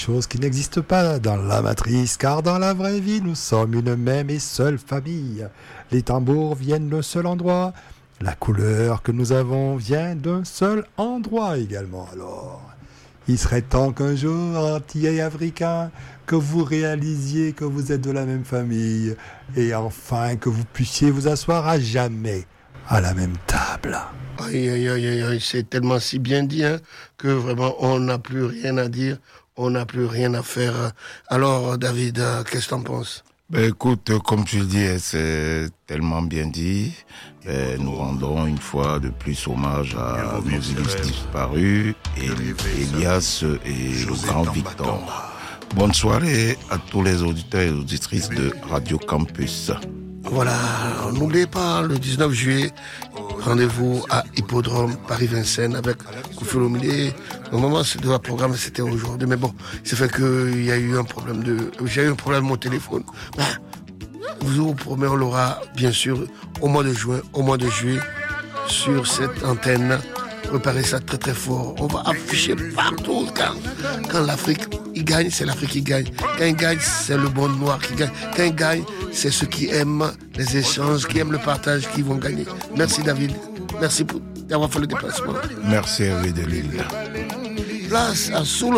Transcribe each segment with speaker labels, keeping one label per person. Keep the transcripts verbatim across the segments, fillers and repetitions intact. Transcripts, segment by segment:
Speaker 1: Chose qui n'existe pas dans la matrice, car dans la vraie vie, nous sommes une même et seule famille. Les tambours viennent d'un seul endroit, la couleur que nous avons vient d'un seul endroit également. Alors, il serait temps qu'un jour, Antillais et Africains, que vous réalisiez que vous êtes de la même famille, et enfin que vous puissiez vous asseoir à jamais à la même table.
Speaker 2: Aïe, aïe, aïe, aïe, aïe, c'est tellement si bien dit, hein, que vraiment on n'a plus rien à dire. On n'a plus rien à faire. Alors, David, euh, qu'est-ce que t'en penses?
Speaker 3: Ben, écoute, comme tu le dis, c'est tellement bien dit. Ben, nous rendons une fois de plus hommage à nos illustres disparus, et Elias et le grand Victor. Bonne soirée à tous les auditeurs et auditrices de Radio Campus.
Speaker 2: Voilà, n'oubliez pas, le dix-neuf juillet, rendez-vous à Hippodrome Paris-Vincennes avec Koufi Olomide. Normalement, c'est de la programme, c'était aujourd'hui, mais bon, c'est fait qu'il y a eu un problème de, j'ai eu un problème au téléphone. Ben, vous vous promet, on l'aura, bien sûr, au mois de juin, au mois de juillet, sur cette antenne. Préparez ça très très fort. On va afficher partout. Quand, quand l'Afrique il gagne, c'est l'Afrique qui gagne. Quand il gagne, c'est le bon noir qui gagne. Quand il gagne, c'est ceux qui aiment les échanges, qui aiment le partage, qui vont gagner. Merci David. Merci pour d'avoir fait le déplacement.
Speaker 3: Merci Hervé de Lille.
Speaker 2: Place à Soul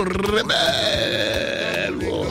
Speaker 2: Rebelle. Oh.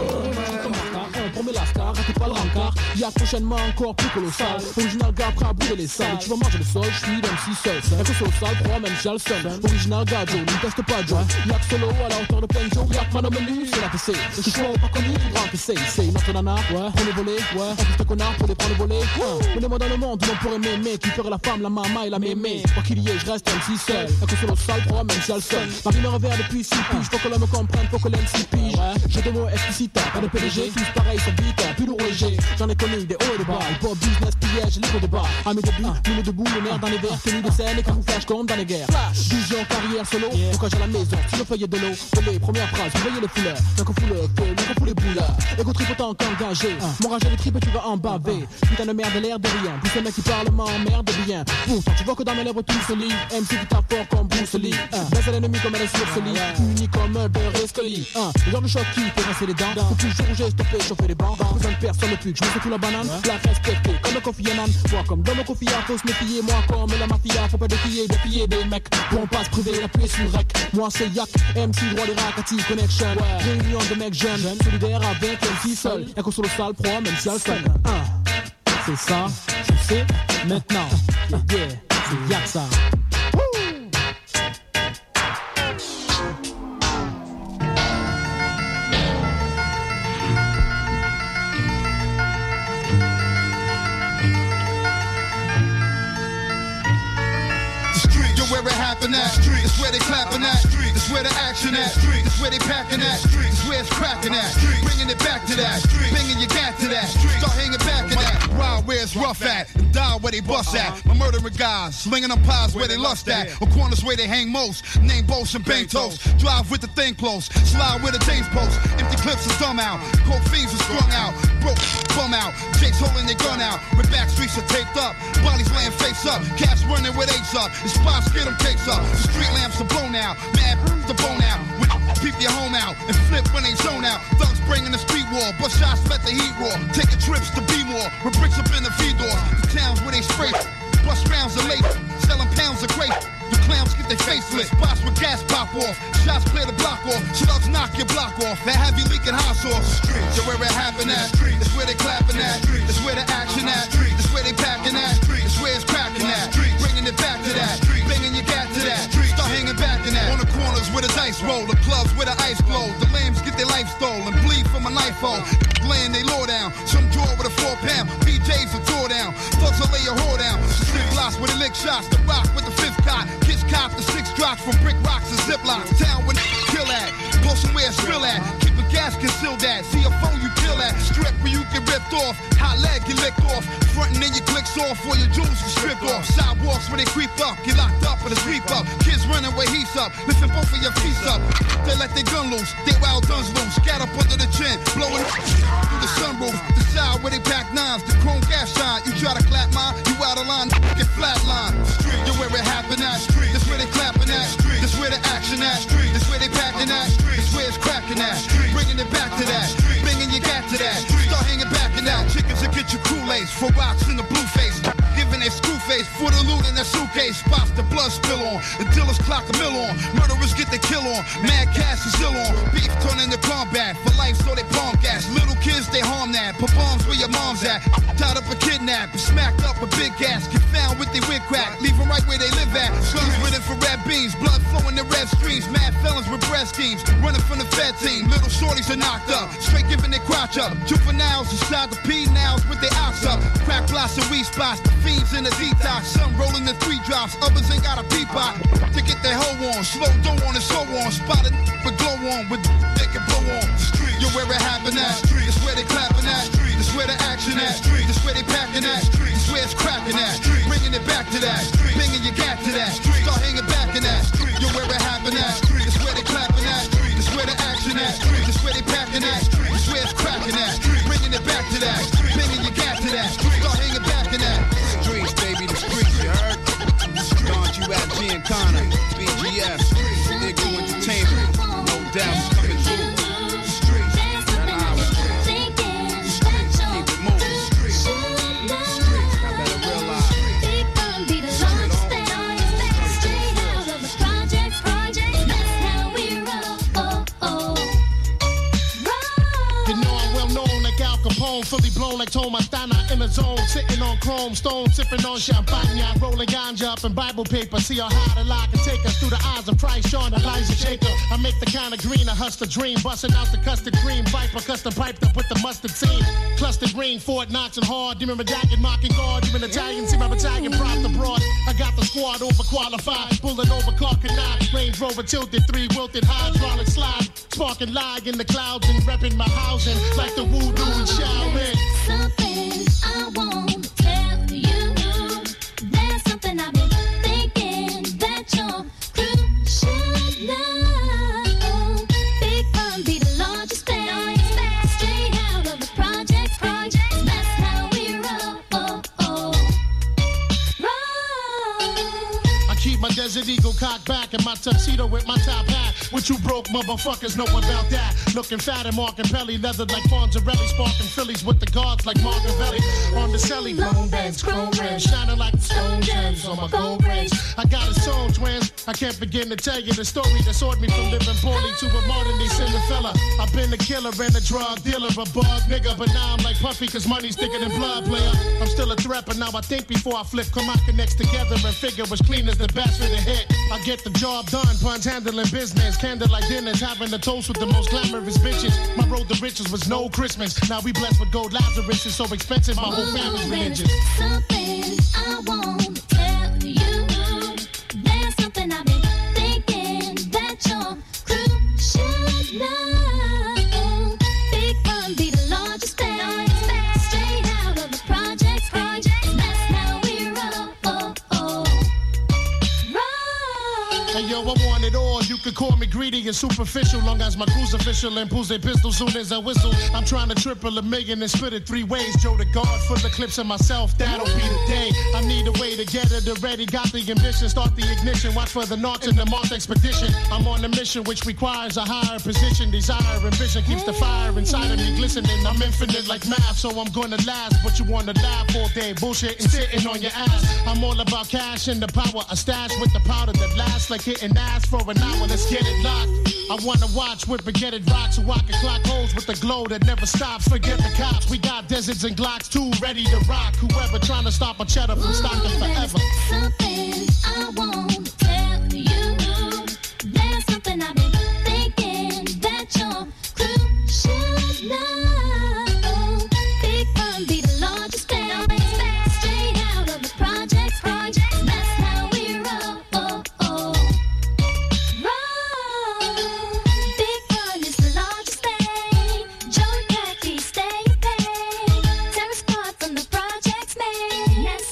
Speaker 4: La star, arrêtez pas le rencard. Y'a prochainement encore plus colossal. Original gars prêt à brûler les salles. Tu vas manger le sol, je suis M C seul. Un peu sur le sale, trois même j'ai le seul. Original gars Joe, ne teste pas Joe. Y'a que solo à la hauteur de Penjo. Y'a que Madame Menu, c'est la P C. Je suis pas connu, faudra que c'est. C'est notre nana, ouais, on est volé, ouais. On pousse de connard pour les prendre volé. Menez-moi dans le monde où l'on pourrait m'aimer. Qui ferait la femme, la maman et la mémé. Quoi qu'il y ait, je reste M C seul. Un peu sur le sale, trois même j'ai le seul. Ma vie me revers depuis six piges. Faut que l'homme me comprenne, faut que l'homme s'y pige. J'ai des mots explicites, pas de P D G, tous pareils sur beat. Plus lourd léger, j'en ai connu des hauts et des bas. Hip-hop, business, piège, libre de bas. À mes débuts, mille debout, le nerf dans les verres. Tenue de scène et camouflage comme dans les guerres. Vision, carrière, solo, pourquoi j'ai la maison, si le feuillet de l'eau. Volé, première phrase, vous voyez les fouleurs. Donc on fout le feu, donc on fout les boulards. Égo trip autant qu'engagé. Mon rage les tripes, tu vas en baver. Putain de merde, l'air de rien. Plus les mecs qui parlent m'emmerde bien. Pourtant, tu vois que dans mes lèvres tout se lit. M C qui tape fort comme Bruce Lee. Laisse à l'ennemi comme elle est sur ce lit. Uni comme un beurre et Scully. Le genre de choc qui fait rincer les dents. Faut toujours où j'ai stoppé, chauffer les bancs. Besoin de personne ne plus. Je me fais tout la banane, la respecter comme le Kofi Annan. Moi comme dans le Kofi, faut se méfier. Moi comme la mafia, faut pas défier, défier des mecs. Pour on passe privé, appuyer sur rec. Moi c'est Yak, M C droit des Rakati Connection. Réunion de mecs jeunes, solidaires avec M C seul. Y'a qu'on sur le sale pro, même si y'a le seul. C'est ça, je sais, maintenant. Yeah, c'est Yak ça.
Speaker 5: Where it happen at, it's where they clapping at, it's where the action at, it's where they packing at, it's where it's cracking at, bringing it back to that, bringing your gat to that, start hanging back to that, wild where it's rough at, and die where they bust at, my murdering guys, slinging them pies where they lust at, on corners where they hang most, name boats and bang toast, drive with the thing close, slide where the days post, empty clips are dumb out, cold fiends are strung out, broke, bum out, Jake's holding their gun out, with back streets are taped up, bodies laying face up, cats running with apes up, the spots get them cakes up, the street lamps are blown out, mad the bone out, with peep your home out, and flip when they zone out, thugs bringing the street war, but shots let the heat roar, taking trips to be more, with bricks up in the V-door, the towns where they spray, bust rounds of late, selling pounds of grape, the clowns get their face lit, spots with gas pop off, shots clear the block off, slugs knock your block off, that heavy leaking hot sauce, so where it happen at, it's where they clapping at, it's where the action at, it's where they packing at, it's where it's cracking at, bringing it back to that, banging your gat to that, start hanging back in that, on the corners where the dice roll, the clubs where the ice glow, the lambs get their life stolen, bleed from a knife hole, laying they law down, some draw with a four pound, P Js will draw down, thugs will lay your whore down, street blocks with the lick shots, the rock with the fifth cot, kids cop the six drops from brick rocks and ziplocks, town when kill at, posting where it's real at, keep a gas concealed at, see a phone you kill at, strip where you get ripped off, hot leg get licked off, frontin' in your click lights off or your jewels can strip off. Sidewalks where they creep up, get locked up or the sweep up. Kids running where he's up, lifting both of your feet up. They let their gun loose, they wild guns loose. Scat up under the chin, blowing through the sunroof. The side where they pack nines, the chrome gas shine. You try to clap mine, you out of line, get flatline. You where it happen at, this where they clapping at, this where the action at, this where they packing at, this where it's cracking at. Bringing it back to that, bringing your gat to that. Start hanging back and out, chickens will get your Kool-Aids for rocks in the blue face. Giving a screw face for the loot in that suitcase. Spots the blood spill on, the dealers clock a mill on. Murderers get the kill on, mad cash is ill on. Beef turning to combat, for life so they palm gas. Little kids they harm that, put bombs where your mom's at. Tied up a kidnap, smacked up a big gas. Get found with their wig crack, leave them right where they live at. Guns with infrared beams, blood flowing in red streams. Mad felons with breast schemes, running from the Fed team. Little shorties are knocked up, straight giving their crotch up. Juveniles inside the P-nows with their ops up. Crack blocks and weed spots, the fiends in the detox. Some rolling the three drops, others ain't got a peep out to get their hoe on. Slow dough on and so on, spotted with glow on, with they can blow on. You where it happen at, this where they clapping at, this where the action at, this where they packing at, this where it's cracking at. Bringing it back to that, bringing your gat to that. Start hanging back in that. You where it happen at, this where they clapping at, this where the action at, this where they packing at, this where it's cracking at. Bringing it back to that, bringing your gat to that. Start hanging back in that.
Speaker 6: Streets, baby, the streets, you heard? Don't you at Giancana, B G S, Nigga Entertainment, no doubt coming through.
Speaker 7: Fully blown like Tomastana in the zone, sitting on chrome stone, sipping on champagne, rolling ganja up in Bible paper. See how high the lie can take us through the eyes of Christ, Sean Elijah Jacob. I make the kind of green, a hustler dream, busting out the custard cream, viper custom piped up with the mustard team. Clustered green, Fort Knox and hard. You remember Daggett, mocking guard, you an Italian, see my battalion propped abroad. I got the squad overqualified, pulling over car canine, Range Rover tilted, three wilted hydraulic slide, sparking lie in the clouds and repping my housing like the voodoo and Shaolin.
Speaker 8: Something I won't tell you. There's something I've been thinking that your crew should know. Big Pun be the largest band, straight out of the projects. Projects. That's how we roll. Oh, oh. Roll.
Speaker 7: I keep my Desert Eagle cocked back and my tuxedo with my top hat. What you broke motherfuckers know about that. Looking fat and Mark and Pelly, leathered like Fonzarelli, sparking Phillies with the guards like Margavelli. On the celly, blown bands, chrome rims, shining like stone gems on my gold rings. I got a soul, twins. I can't begin to tell you the story that soared me from living poorly to a modern day Cinderella. I've been a killer and a drug dealer, a bug nigga, but now I'm like Puffy, cause money's thicker than blood, player. I'm still a threat, but now I think before I flip. Come out connects together and figure was clean as the best for the hit. I get the job done, puns handling business. Candlelight dinners, having a toast with the most glamorous bitches. My road to riches was no Christmas. Now we blessed with gold Lazarus. It's so expensive, my whole family's religious.
Speaker 8: Something I won't tell you. There's something I've been thinking that your crew should know. Big Pun be the largest band, straight out of the projects. Projects. That's how we roll. Oh, oh. Roll.
Speaker 7: Hey yo, I want it all. You could call me greedy and superficial, long as my crew's official and pulls a pistol soon as I whistle. I'm trying to triple a million and split it three ways. Joe the God full of clips of myself, that'll be the day. I need a way to get it already. Got the ambition, start the ignition. Watch for the North in the Mars expedition. I'm on a mission which requires a higher position. Desire and vision keeps the fire inside of me glistening. I'm infinite like math, so I'm gonna last. But you wanna laugh all day, bullshit and sitting on your ass. I'm all about cash and the power. A stash with the powder that lasts like hitting ass for an hour. Let's get it locked. I wanna watch whip and get it rocked so I can clock holes with the glow that never stops. Forget the cops. We got deserts and Glocks too, ready to rock. Whoever trying to stop a cheddar from stopping forever.
Speaker 8: Something I won't tell you. There's something I've been thinking that your crew should know. Big Pun be the largest band, straight out of the projects. Projects. That's how we roll. Oh, oh. Roll. Big Pun is the largest band. Joey Khaki stay paid. Terror Squad from the projects made. That's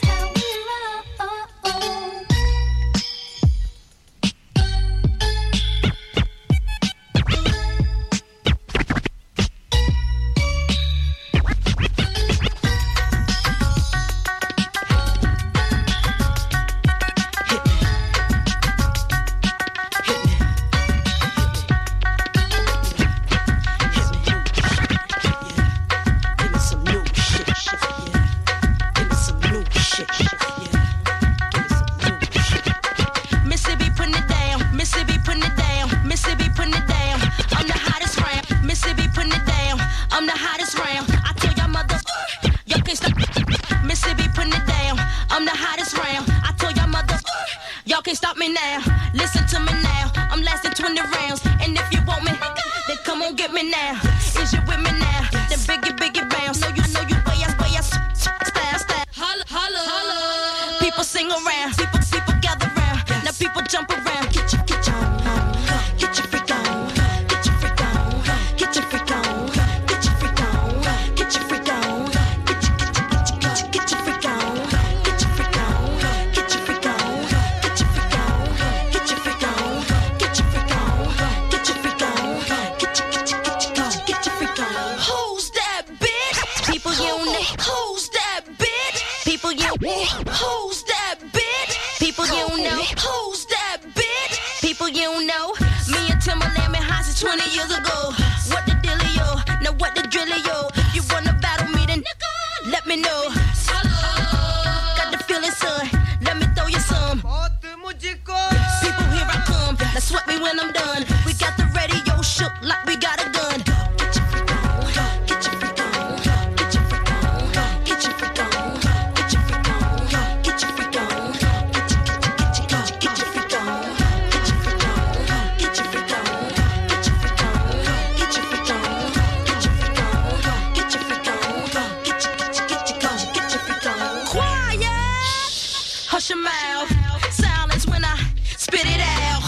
Speaker 9: to me now. I'm lasting twenty rounds. And if you want me, then come on get me now. Is you with me now? Then biggie, biggie bounce. Know you, know you way us, way us, style, style. Holla, holla, holla. People sing around, people, people gather round. Now people jump around. Get your, get your, get your freak on, get your freak on, get your freak on, get your freak on, get your freak on, get your, get your, get your, get your freak on, get your freak on, get your freak on, get your freak on, get your freak on, get your freak on, get your freak on, get your, get your, get your, get your freak on. Who's that bitch? People you know. Who's that bitch? People you know. Who's that bitch? People you know. Who's that bitch? People you know. Me and Timberland been high since twenty years ago. What the dealio? Now what the drillio? If you wanna battle me, then let me know. Got the feeling, son. Let me throw you some. People, here I come. Now sweat me when I'm done. We got the radio shook like we got a gun. Get your freak on, get your freak on, get your freak on, get your freak on, get your freak on, get your freak on, get your, get your, get your freak on, get your freak on, get your freak on, get your freak on, get your freak on, get your freak on, get your freak on, get your, get your, get your, get your freak on. Quiet, hush your mouth. Silence when I spit it out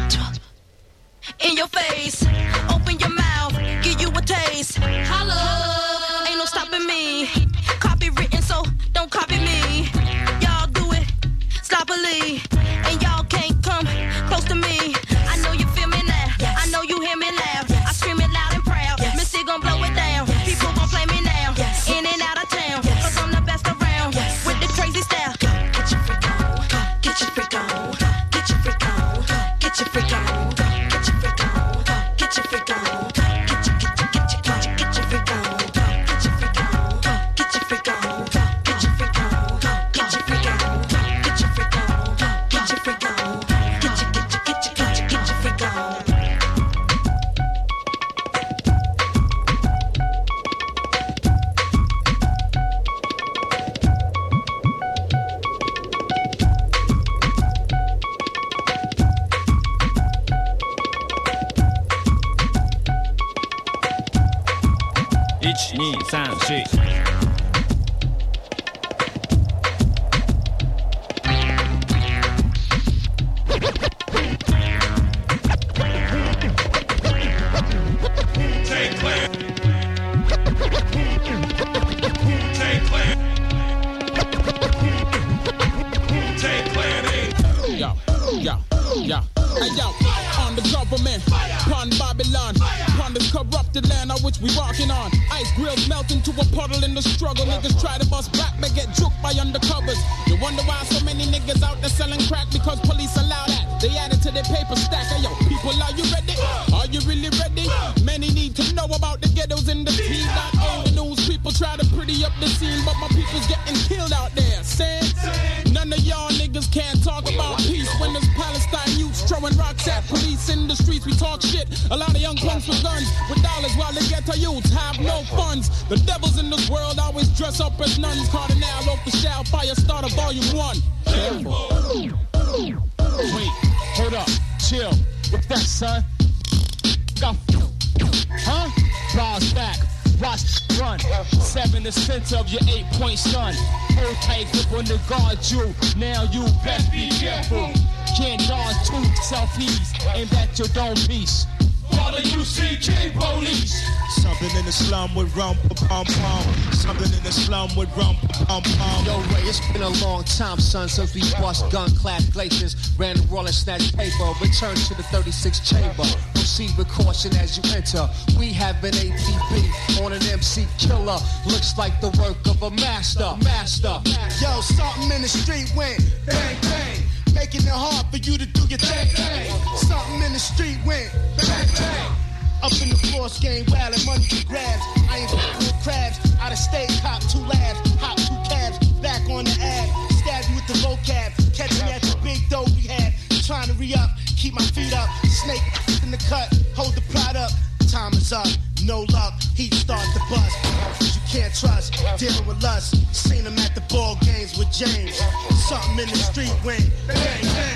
Speaker 9: in your face. Open your mouth, give you a taste. Holla, ain't no stopping me. Copywritten, so don't copy me. Y'all do it sloppily, and y'all can't come close to me. I know you feel me now. I know you hear me loud. I scream it loud and proud. Missy gon' blow it down. People gon' play me now. In and out of town, cause I'm the best around with the crazy style. Get your freak on, get your freak on, get your freak on, get your freak on, get your freak on, get your freak on, get your, get your, get your, get your, get your freak on, get your freak on, get your freak on, get your freak on, get your freak on, get your freak on, get your freak on, get your, get your, get your, get your, get your freak on.
Speaker 10: one, two, three, four.
Speaker 4: Yo, yo, yo, hey yo, on the government, pun Babylon, pun this corrupted land on which we walking on. Ice grills melt into a puddle in the struggle. Niggas try to bust back, but get juked by undercovers. You wonder why so many niggas out there selling crack? Because police allow that. They add it to their paper stack. Hey yo, people, are you ready? Are you really ready? Many need to know about the ghettos in the T. Not all the news people try to pretty up the scene, but my people's getting killed out there. Saying none of y'all niggas can't talk about peace when there's Palestine youths throwing rocks at police in the streets. We talk shit. A lot of young punks with guns, with dollars, while the ghetto youths have no funds. The devils in this world always dress up as nuns. Cardinal Official Fire Starter Volume One. Careful. Wait, hold up, chill. What's that, son? Go. Huh? Bars back. Watch run. Seven the center of your eight-point stun. Hold tight grip on the guard you. Now you best be careful. Can't dodge two selfies. Aim at your dome piece. Follow U C K police.
Speaker 11: Something in the slum with rum pom pom. Something in the slum with rum pom pom.
Speaker 12: Yo, Ray, it's been a long time, son, since we bust gun-clad glaciers, ran the roll and snatched paper. Return to the thirty-six chamber. Proceed with caution as you enter. We have an A T B on an M C killer. Looks like the work of a master. Master.
Speaker 7: Yo, something in the street went bang bang, making it hard for you to do your thing. Something in the street went bang bang. Up in the floors, game wild and money for grabs. I ain't with crabs. Out of state, cop two labs, hop two cabs, back on the ad. Stab you with the vocab. Catch me at the big dough we had. Trying to re-up, keep my feet up. Snake in the cut, hold the plot up. Time is up, no luck. Heat start the bus. You can't trust, dealing with lust. Seen him at the ball games with James. Something in the street went bang bang.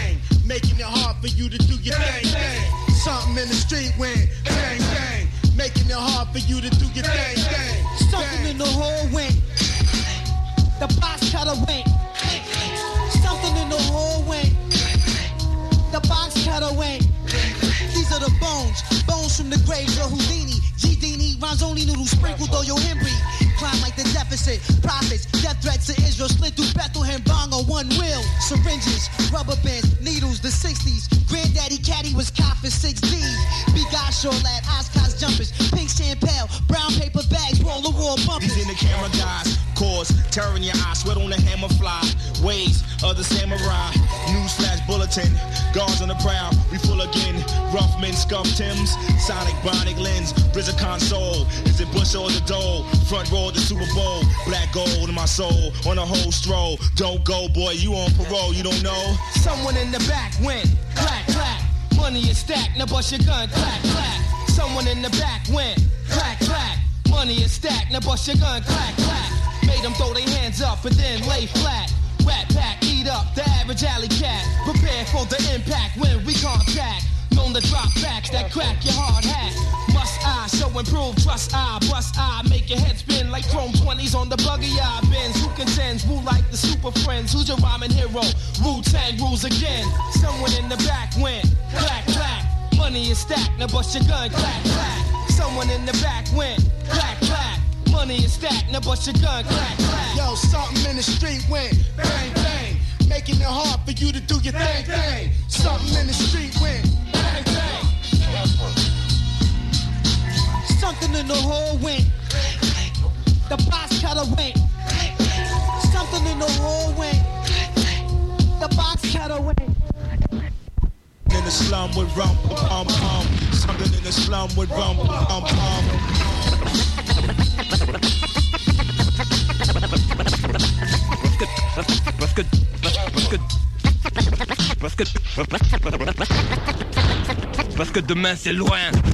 Speaker 13: making it hard for you to do your thing, thing. Something in the street went bang, bang, making it hard for you to do your thing, thing.
Speaker 14: Something in the hole went, the box cutter went. Something in the hole went, the box cutter went. These are the bones, bones from the graves of Houdini. G-Dini, Ronzoni noodles sprinkled on your Henry. Climb like the deficit, profits, death threats to Israel, split through Bethlehem, bong on one wheel. Syringes, rubber bands, needles, the sixties. Granddaddy Caddy was cop for six D's. Bigasho lad, Oscars jumpers, pink champagne, brown paper bags, wall to wall bumpers.
Speaker 11: These in the camera guys, cause terror in your eyes, sweat on the hammer fly. Ways of the samurai, newsflash bulletin, guards on the prowl, we full again. Rough men, scuffed Timbs, Sonic, Bionic lens, Rizza console. Is it Bush or the Dole? Front row of the Super Bowl, black gold in my soul, on a whole stroll. Don't go, boy, you on parole, you don't know.
Speaker 12: Someone in the back went clack, clack. Money is stacked, now bust your gun, clack, clack. Someone in the back went clack, clack. Money is stacked, now bust your gun, clack, clack. Made them throw their hands up and then lay flat. Rat pack, eat up the average alley cat. Prepare for the impact when we contact. Known to drop backs that crack your hard hat. Must I show improve, trust I, bust I. Make your head spin like chrome twenties on the buggy eye bends. Who contends, who like the super friends? Who's your rhyming hero? Wu-Tang rules again. Someone in the back went clack, clack. Money is stacked, now bust your gun, clack, clack. Someone in the back went clack, clack. Money is stacked, now bust your gun, clack, clack.
Speaker 13: Yo, something in the street went bang, bang, making it hard for you to do your thing, thing. Something in the street went bang, bang.
Speaker 14: Something in the hole went, the box cutter went. Something in the hole went, the box cutter went.
Speaker 11: In the slum with rum, pum pum. Something in the slum with rum, pum pum.
Speaker 10: Parce que, parce que, parce que, parce que demain c'est loin.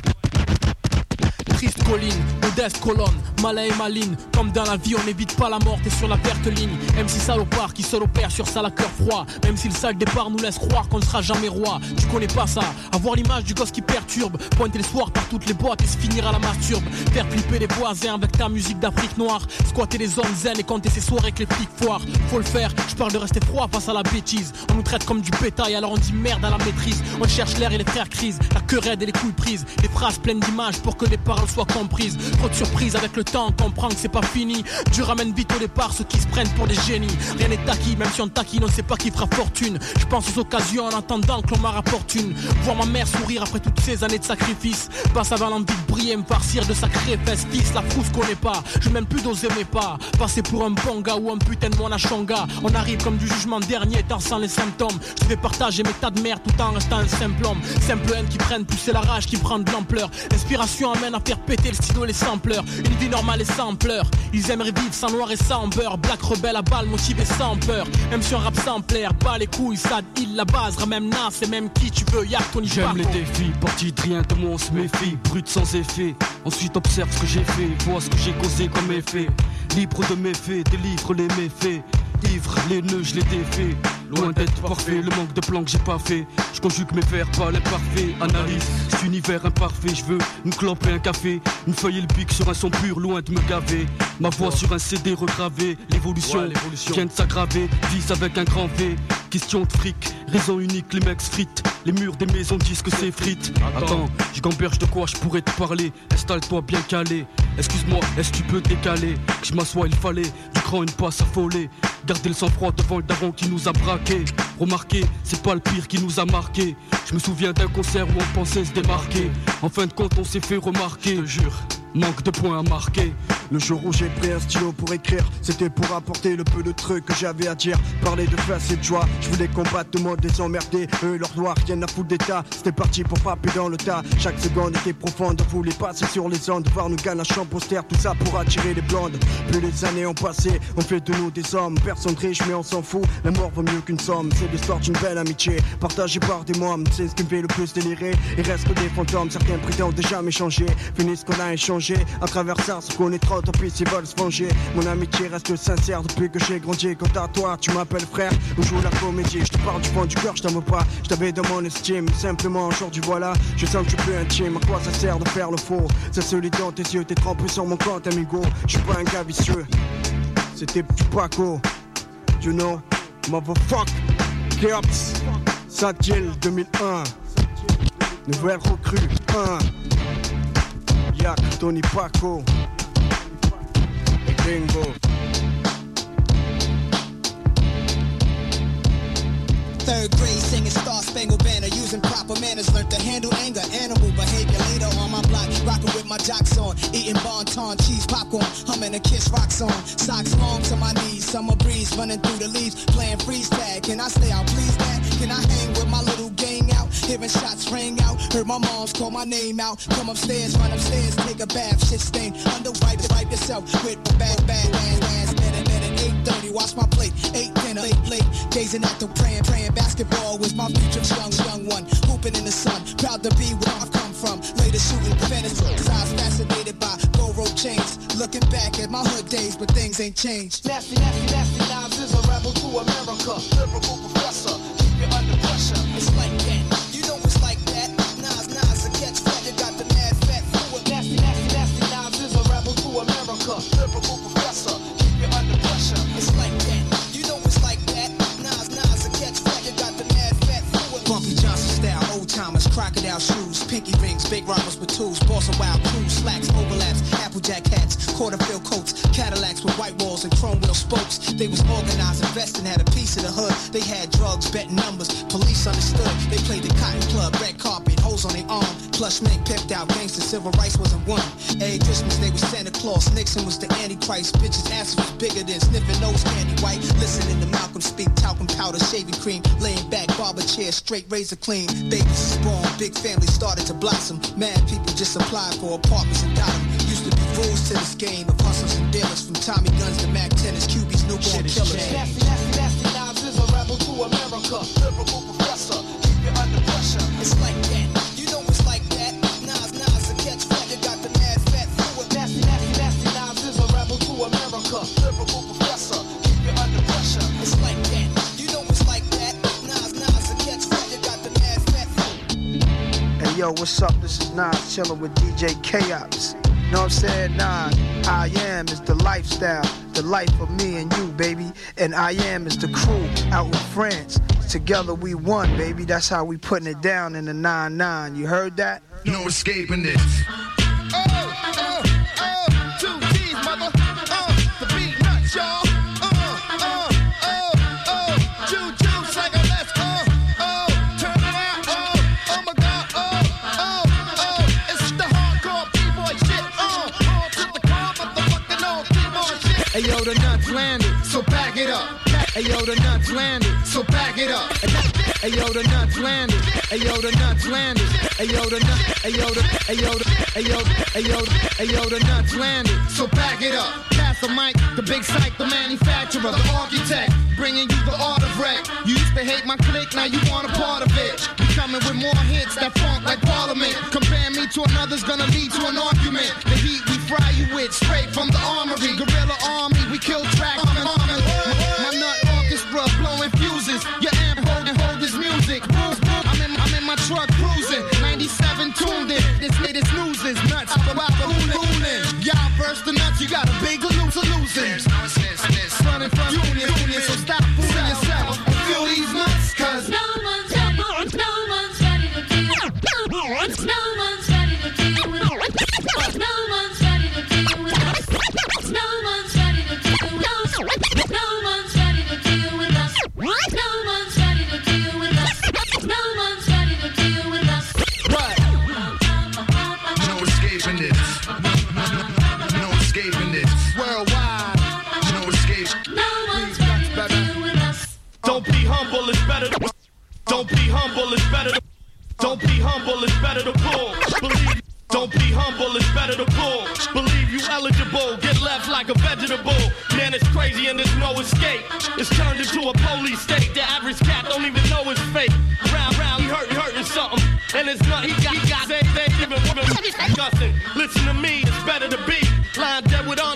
Speaker 4: Triste colline, modeste colonne, malin et maline. Comme dans la vie, on n'évite pas la mort, t'es sur la perte ligne. M C salopard qui seul opère sur ça, la cœur froid. Même si le sale départ nous laisse croire qu'on ne sera jamais roi. Tu connais pas ça, avoir l'image du gosse qui perturbe. Pointer les soirs par toutes les boîtes et se finir à la masturbe. Faire flipper les voisins avec ta musique d'Afrique noire. Squatter les hommes zen et compter ses soirées avec les flics foires. Faut le faire, je parle de rester froid face à la bêtise. On nous traite comme du bétail, alors on dit merde à la maîtrise. On cherche l'air et les frères crise, la queue raide et les couilles prises. Les phrases pleines d'images pour que les paroles soient comprises. Trop de surprises avec le temps, on comprend que c'est pas fini. Dieu ramène vite au départ ceux qui se prennent pour des génies. Rien n'est acquis, même si on taquine, on sait pas qui fera fortune. Je pense aux occasions en attendant que l'on m'en rapporte une. Voir ma mère sourire après toutes ces années de sacrifice. Passe avant l'envie de briller, me farcir de sacrés fesses. Fils, la frousse connaît pas, je même plus d'oser mes pas. Passer pour un bon gars ou un putain de mon achanga. On arrive comme du jugement dernier, tant sans les symptômes. Je vais partager mes tas de merde tout en restant un simple homme. Simple haine qui prenne, pousser la rage qui prend de l'ampleur. L'inspiration amène à faire péter le stylo et les sampleurs. Une vie normale et sans pleurs. Ils aimeraient vivre sans noir et sans beurre. Black rebelle à balle, motivé sans peur. Même si un rap sans plaire, pas les couilles, ça il la base. Ramène Nas et même qui tu veux, y'a Tony Parker.
Speaker 15: J'aime les défis, parti de rien de moi on se méfie. Brut sans effet, ensuite observe ce que j'ai fait. Vois ce que j'ai causé comme effet. Libre de mes faits, délivre les méfaits. Ivre, les nœuds, je les défais. Loin d'être parfait, le manque de plan que j'ai pas fait. Je conjugue mes vers, pas l'imparfait. Analyse cet univers imparfait. Je veux une clope et un café. Une feuille et le pic sur un son pur, loin de me gaver. Ma voix sur un C D regravé. L'évolution ouais, vient de s'aggraver. Vise avec un grand V. Question de fric, raison unique, les mecs frites. Les murs des maisons disent que c'est frites. Attends, je gamberge de quoi je pourrais te parler. Installe-toi bien calé. Excuse-moi, est-ce que tu peux décaler? Que je m'assois, il fallait du cran une passe affolée. Garder le sang-froid devant le daron qui nous a braqué. Remarquez, c'est pas le pire qui nous a marqué. Je me souviens d'un concert où on pensait se démarquer. En fin de compte, on s'est fait remarquer. Je te jure, manque de points à marquer.
Speaker 16: Le jour où j'ai pris un stylo pour écrire, c'était pour apporter le peu de trucs que j'avais à dire. Parler de face et de joie, je voulais combattre le monde des emmerdés. Eux, leur noir, rien à foutre d'état. C'était parti pour frapper dans le tas. Chaque seconde était profonde, on voulait passer sur les ondes. Voir nous gagner un champ poster, tout ça pour attirer les blondes. Plus les années ont passé, on fait de nous des hommes. Personne riche, mais on s'en fout, la mort vaut mieux qu'une somme. C'est l'histoire d'une belle amitié, partagée par des mômes. C'est ce qui me fait le plus délirer. Il reste que des fantômes, certains prétendent déjà m'échanger. Finis ce qu'on a échangé, à travers ça, ce qu'on est trop trop, tant pis s'ils veulent se venger. Mon amitié reste sincère depuis que j'ai grandi. Quant à toi, tu m'appelles frère, on joue la comédie. Je te parle du fond du cœur, je t'en veux pas. Je t'avais dans mon estime, simplement aujourd'hui voilà. Je sens que je suis plus intime, à quoi ça sert de faire le faux? C'est celui dans tes yeux, t'es trempé sur mon compte amigo. Je suis pas un gars vicieux, c'était du Paco. You know, motherfuck. Keops, Sadil deux mille un. Nouvelle recrue un. Yak, Tony Paco et Gringo.
Speaker 17: Third grade singing Star Spangled Banner, using proper manners, learned to handle anger, animal behavior. Later on my block, rocking with my jocks on, eating bonton, cheese popcorn, humming a Kiss rock song. Socks long to my knees, summer breeze running through the leaves, playing freeze tag. Can I stay out, please, Dad? Can I hang with my little gang out? Hearing shots ring out, heard my mom's call my name out. Come upstairs, run upstairs, take a bath, shit stain. Under wipe, wipe yourself with the bad, bad, bad, bad. Minute, minute, eight thirty, watch my plate, eight dinner, late, late, gazing at the praying, praying. Basketball was my future young, young one. Hooping in the sun, proud to be where I've come from. Later shooting fantasies, I was fascinated by gold rope chains. Looking back at my hood days, but things ain't changed.
Speaker 13: Nasty, nasty, nasty Knives is a rebel to America. Lyrical professor, keep you under pressure.
Speaker 17: It's like that, you know it's like that. Nas, Nas, a catch fat, you got the mad fat fluid.
Speaker 13: Nasty, nasty, nasty Knives is a rebel to America. Lyrical professor, keep you under pressure.
Speaker 17: It's like that, you know it's like that. Nas, Nas, a catch fat, you got the mad fat fluid. Bumpy Johnson style, old timers, crocodile shoes, pinky rings, big robbers with tools, boss of wild crews, slacks, overlaps, applejack hats, quarter fill coats, Cadillacs with white walls and chrome wheel spokes. They was organized, investing, had a piece of the hood. They had drugs, betting numbers, police understood. They played the Cotton Club, red carpet, hoes on their arm, plush mink, pimped out gangster, civil rights wasn't one. Every Christmas they was Santa Claus, Nixon was the Antichrist, bitches' asses was bigger than sniffing nose candy white. Listening to Malcolm speak, talcum powder, shaving cream, laying back, barber chair, straight razor clean. Babies born, big family started to blossom. Mad people just applied for apartments and got them. Used to be rules to this game of hustlers and dealers, from Tommy guns to Mac tennis, Q B's newborn killers.
Speaker 13: Nasty, nasty, nasty Knives is a rebel to America. Lyrical professor, keep you under pressure.
Speaker 17: It's like that, you know it's like that. Nas, Nas, a catch fat, you got the mad fat fluid.
Speaker 13: Nasty, nasty, nasty Knives is a rebel to America. Lyrical professor, keep you under pressure.
Speaker 17: It's like that, you know it's like that. Nas, Nas, a catch fat, you got the mad fat fluid.
Speaker 18: Hey yo, what's up? This is Nas chilling with D J K-Ops. Know what I'm saying? Nah, I am is the lifestyle, the life of me and you, baby. And I am is the crew out in France. Together we won, baby. That's how we putting it down in the nine nine. You heard that?
Speaker 5: No escaping this. Oh, oh, oh, two G's, mother. Uh, the beat nuts, y'all. Uh, uh, oh, oh, juju, like a let's go. Oh, turn it out. Oh, oh my God. Oh, oh, oh, it's the hardcore B-boy shit. Uh, on to the car, motherfucking old B-boy shit.
Speaker 6: Hey yo, the nuts landed, so back it up. Hey yo, the nuts landed, so back it up. Hey yo, the nuts landed. Hey yo, the nuts landed. Hey yo, the nuts. Hey yo, the. Hey yo, the. Hey yo, hey yo, hey yo, the nuts landed. So back it up. Pass the mic, the big psych, the manufacturer, the architect, bringing you the art of rec. You used to hate my clique, now you want a part of it. We coming with more hits that funk like Parliament. Compare me to another's gonna lead to an argument. The heat we fry you with, straight from the armory. Guerrilla army, we kill track on an army. My, my nut orchestra blowing fuses. Your amp hold and hold this music. I'm in, I'm in my truck cruising. ninety-seven tuned in. This hit is losing. Nuts, fooling. Y'all verse the nuts, you got a big loser losing. Running from union, union, so stop fooling yourself. And feel these nuts, cause
Speaker 8: no one's ready, no one's ready to deal. No one's ready to deal with us. No one's ready to deal with us. No one's ready to deal with us. No one's ready to deal with us. No one's ready to deal with us. No one's ready to deal with us.
Speaker 6: What?
Speaker 5: No escaping this. No escaping this.
Speaker 6: Worldwide.
Speaker 5: No escape.
Speaker 8: No one's ready to deal with us.
Speaker 10: Don't be humble, it's better to. Don't be humble, it's better to. Don't be humble, it's better to pull. Believe. Don't be humble, it's better to pull. Believe you eligible, get left like a vegetable. Man, it's crazy and there's no escape. It's turned into a police state. The average cat don't even know it's fake. Round, round, he hurt, he hurting something. And it's not, he got, he got, they, they even women discussing. Listen to me, it's better to be lying dead with honor.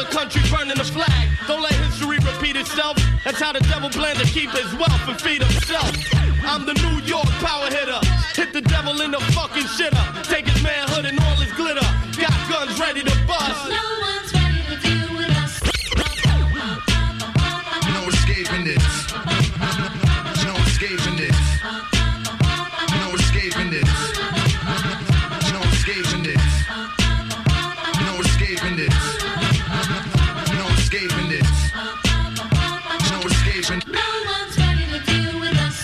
Speaker 10: country burning the flag. Don't let history repeat itself. That's how the devil plans to keep his wealth and feed himself. I'm the New York power hitter. Hit the devil in the fucking shitter. Take his manhood and all his glitter. Got guns ready to bust.
Speaker 8: No one's ready to deal with us.
Speaker 19: No escaping this. No escaping this. No escaping this. No escaping this. No escaping this. No escaping this. No escaping.
Speaker 8: No one's ready to deal with us.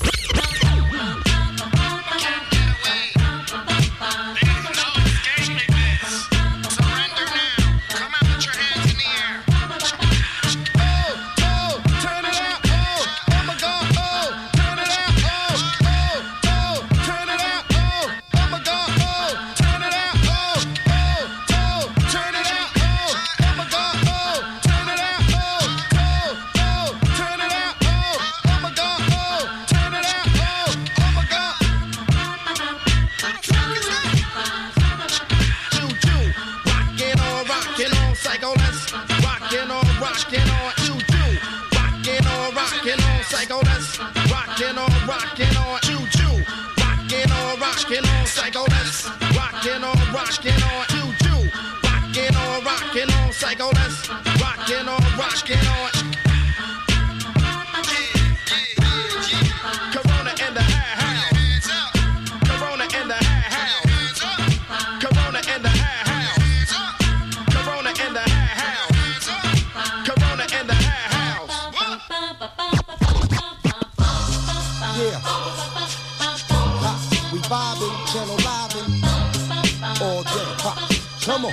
Speaker 19: Can't get away. There's no escaping this. Surrender now. Come out with your hands in the air.
Speaker 13: Oh, oh, turn it out, oh, oh my God, oh, turn it out, oh, oh, oh, turn it out, oh, oh my God, oh, turn it out, oh, oh, oh, turn it out, oh, oh my God, oh, turn it out, oh, oh, oh, turn it out, oh, oh my God, oh, turn it out, oh, oh my God. Choo-choo, rockin' on, rockin' on, psycho, let's rockin' on, rockin' on, choo-choo, rockin' on, rockin' on, psycho, let's rockin' on, rockin' on, choo-choo, rockin' on, rockin' on, psycho, let's rockin' on, rockin' on, choo-choo, rockin' on, rockin' on, psycho, let's rockin' on, rockin' on. Corona in the house. Corona in the house. Corona in the house. Corona in the house. Corona in the house.
Speaker 14: Yeah. Ha, we vibing, channel living all day. Ha, come on.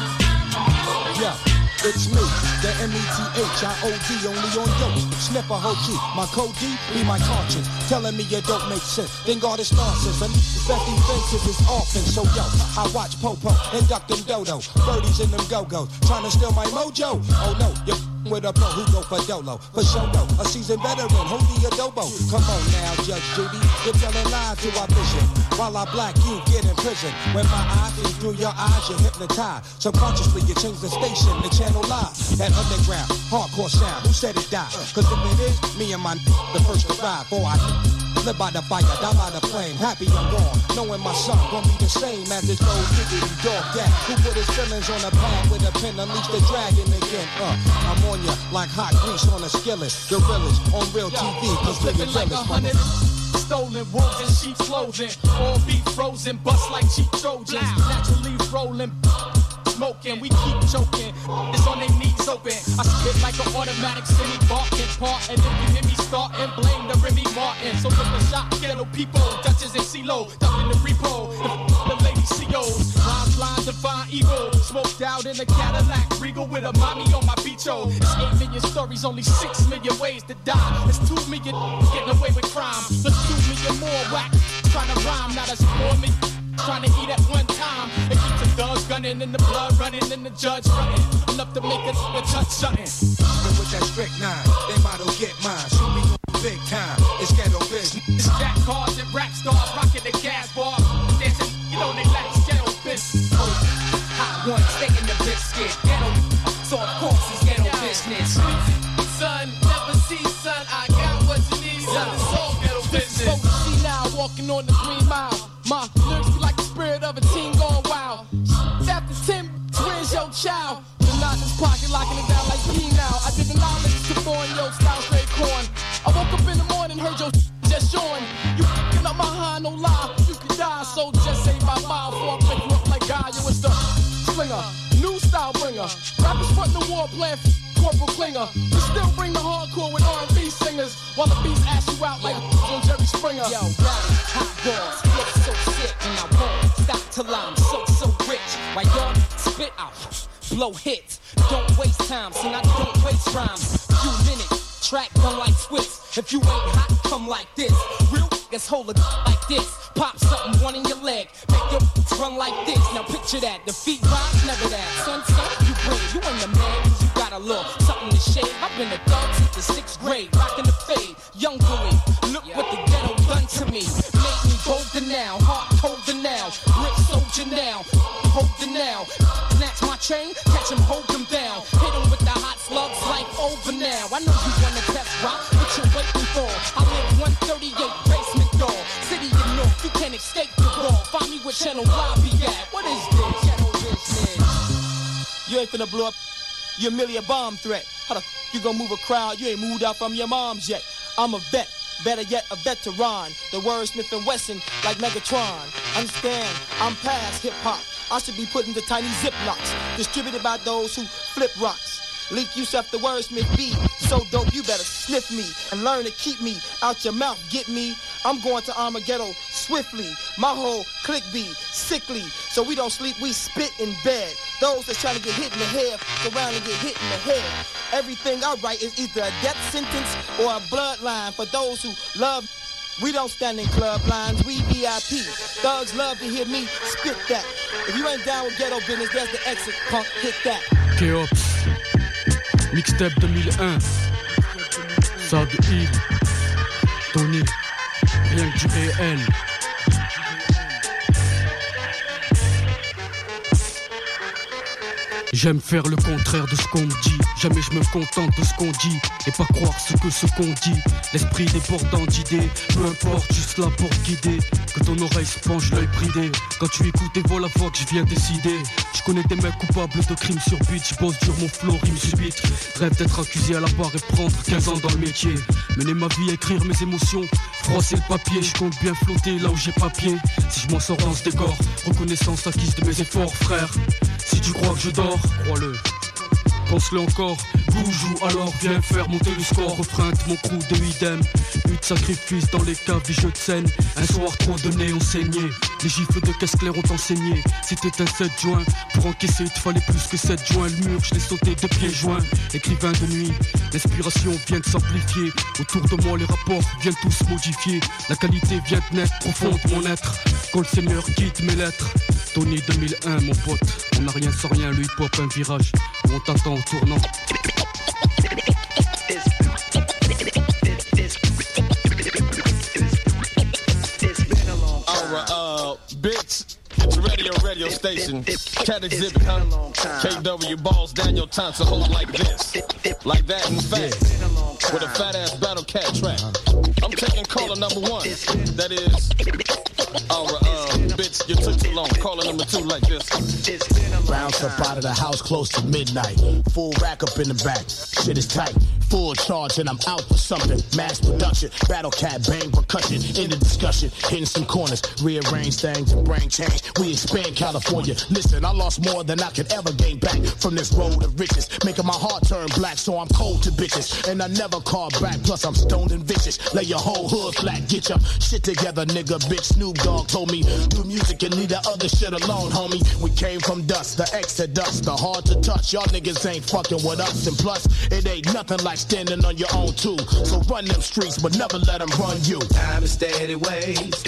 Speaker 14: Yeah. It's me, the M E T H I O D, only on dope. Snip a whole key, my code D be my conscience. Telling me it don't make sense, then God is nonsense. And best defensive is often, so yo, I watch Popo and duck them dodo. Birdies in them go-go's, trying to steal my mojo. Oh no, you're with a pro who go for dolo. For show though, a seasoned veteran, hold the adobo. Come on now, Judge Judy, you're telling lies to our vision. While I black you get in prison. When my eyes see through your eyes, you're hypnotized. Subconsciously you change the station, the channel live. That underground, hardcore sound, who said it died? Cause if it is, me and my the first to ride. For I live by the fire, die by the flame. Happy I'm gone, knowing my son gon' be the same as this old diggity dog dad who put his feelings on the pad with a pen, unleash the dragon again. Uh, I'm on ya like hot grease on a skillet. Gorillas on real T V, cause we're
Speaker 4: Flipping like a
Speaker 14: gorillas,
Speaker 4: hundred stolen wolves and sheep clothing. All beef frozen, bust like cheap Trojans. Naturally rolling, smoking, we keep choking. It's on their knees open. I spit like an automatic semi barking part. And if you hear me starting, blame the Remy Martin. So with the shot, ghetto people, Dutchess and CeeLo, duck in the repo. The, the lady C Os, rhymes blind, divine evil. Smoked out in a Cadillac, regal with a mommy on my beacho. It's eight million stories, only six million ways to die. It's two million getting away with crime. There's two million more whack trying to rhyme, not as four million. Trying to eat at one time. It keeps the thugs gunning and the blood running and the judge running. Enough to make a nigga touch something.
Speaker 14: Even with that strict nine, they might all get mine. Shoot me on big time. It's ghetto business.
Speaker 4: It's jack cars and rap stars rocking the gas bar. Dancing, you know they like ghetto business. Oh, hot one, stay in the biscuit. Ghetto, so of course it's ghetto business. Son, never see son, I got what you need. Son, it's all ghetto business. So see now, walking on the green mile. My lyrics be like the spirit of a teen gone wild. After ten, where's your child? The knot in his pocket, locking it down like P now. I did the knowledge to born yo style straight corn. I woke up in the morning, heard your just showing. You picking up my high, no lie. You could die, so just say my mouth before I break you up like God. You was the slinger, new style bringer. Rappers front the war, playing Corporal Klinger. We still bring the hardcore with R and B singers, while the beats ask you out like on Jerry Springer.
Speaker 20: Yo, rowdy, hot balls, look so sick, and I won't stop till I'm so, so rich. While y'all spit out, blow hits. Don't waste time, see, I don't waste rhymes. Few minutes, track done like Swiss. If you ain't hot, come like this. Real niggas hold a like this. Pop something, one in your leg. Make your run like this. Now picture that, the feet rise, never that. Son, son, you bring, you ain't the man, cause you got a look, something to shade. I've been a thug since the sixth grade, rocking the fade. Young boy, look what the ghetto done to me. Made me bolder now, heart colder now. Brick soldier now, holder now. Snatch my chain, catch him, hold him down. Hit him with the now. I know you wanna test rock, what you waiting for? I live one thirty-eight basement door. City of North, you can't escape the ball. Find me where Channel Y be at. What is this? Channel business. You ain't finna blow up. You're merely a bomb threat. How the f you gonna move a crowd? You ain't moved out from your moms yet. I'm a vet. Better yet, a veteran. The word Smith and Wesson like Megatron. Understand, I'm past hip-hop. I should be put into tiny ziplocs, distributed by those who flip rocks. Leak yourself the wordsmith be so dope you better sniff me and learn to keep me out your mouth. Get me? I'm going to Armageddon swiftly. My whole clique be sickly, so we don't sleep, we spit in bed. Those that trying to get hit in the head, go around and get hit in the head. Everything I write is either a death sentence or a bloodline for those who love. We don't stand in club lines, we V I P. Thugs love to hear me spit that. If you ain't down with ghetto business, there's the exit, punk, hit that.
Speaker 15: Keops, mixtape deux mille un, ça de Yves, Tony, rien que du réel. J'aime faire le contraire de ce qu'on me dit. Jamais je me contente de ce qu'on dit et pas croire ce que ce qu'on dit. L'esprit débordant d'idées, peu importe, juste là pour guider. Que ton oreille se penche, l'œil bridé. Quand tu écoutes et vois la voix que je viens décider. Je connais des mecs coupables de crimes sur beat. Je bosse dur, mon flow rime subite. Rêve d'être accusé à la barre et prendre quinze ans dans le métier. Mener ma vie, écrire mes émotions, froisser le papier. Je compte bien flotter là où j'ai pas pied. Si je m'en sors dans ce décor, reconnaissance acquise de mes efforts, frère. Si tu crois que je dors, crois-le. Pense-le encore, bouge ou alors viens faire monter le score. Refrain de mon crew de idem. Huit sacrifices dans les caves et jeux de scène. Un soir trop donné, on saignait. Les gifles de caisse claire ont enseigné. C'était un sept juin. Pour encaisser, il te fallait plus que sept joints. Le mur, je l'ai sauté de pieds joints. Écrivain de nuit, l'inspiration vient de s'amplifier. Autour de moi, les rapports viennent tous modifier. La qualité vient de naître, profonde mon être. Quand le Seigneur quitte mes lettres. Tony deux mille un, mon pote. On n'a rien sans rien, le hip-hop, un virage. Où on t'attend en tournant.
Speaker 10: Alright, uh, bitch. Radio, radio station. Cat exhibit, huh? K W balls Daniel Thompson hold like this. Like that, in fact. With a fat ass battle cat track. I'm taking caller number one. That is. Alright, uh, bitch, you took too long. Caller number two like this.
Speaker 21: Bounce up out of the house close to midnight. Full rack up in the back. Shit is tight. Full charge and I'm out for something. Mass production, battle cat, bang percussion. In the discussion, hitting some corners. Rearrange things and brain change. We expand California. Listen, I lost more than I could ever gain back from this road of riches. Making my heart turn black, so I'm cold to bitches. And I never call back, plus I'm stoned and vicious. Lay your whole hood flat, get your shit together, nigga. Big Snoop Dogg told me, do music and leave that other shit alone, homie. We came from dust, the exodus, the hard to touch. Y'all niggas ain't fucking with us. And plus, it ain't nothing like standing on your own too. So run them streets, but never let them run you.
Speaker 22: Time is steady waste.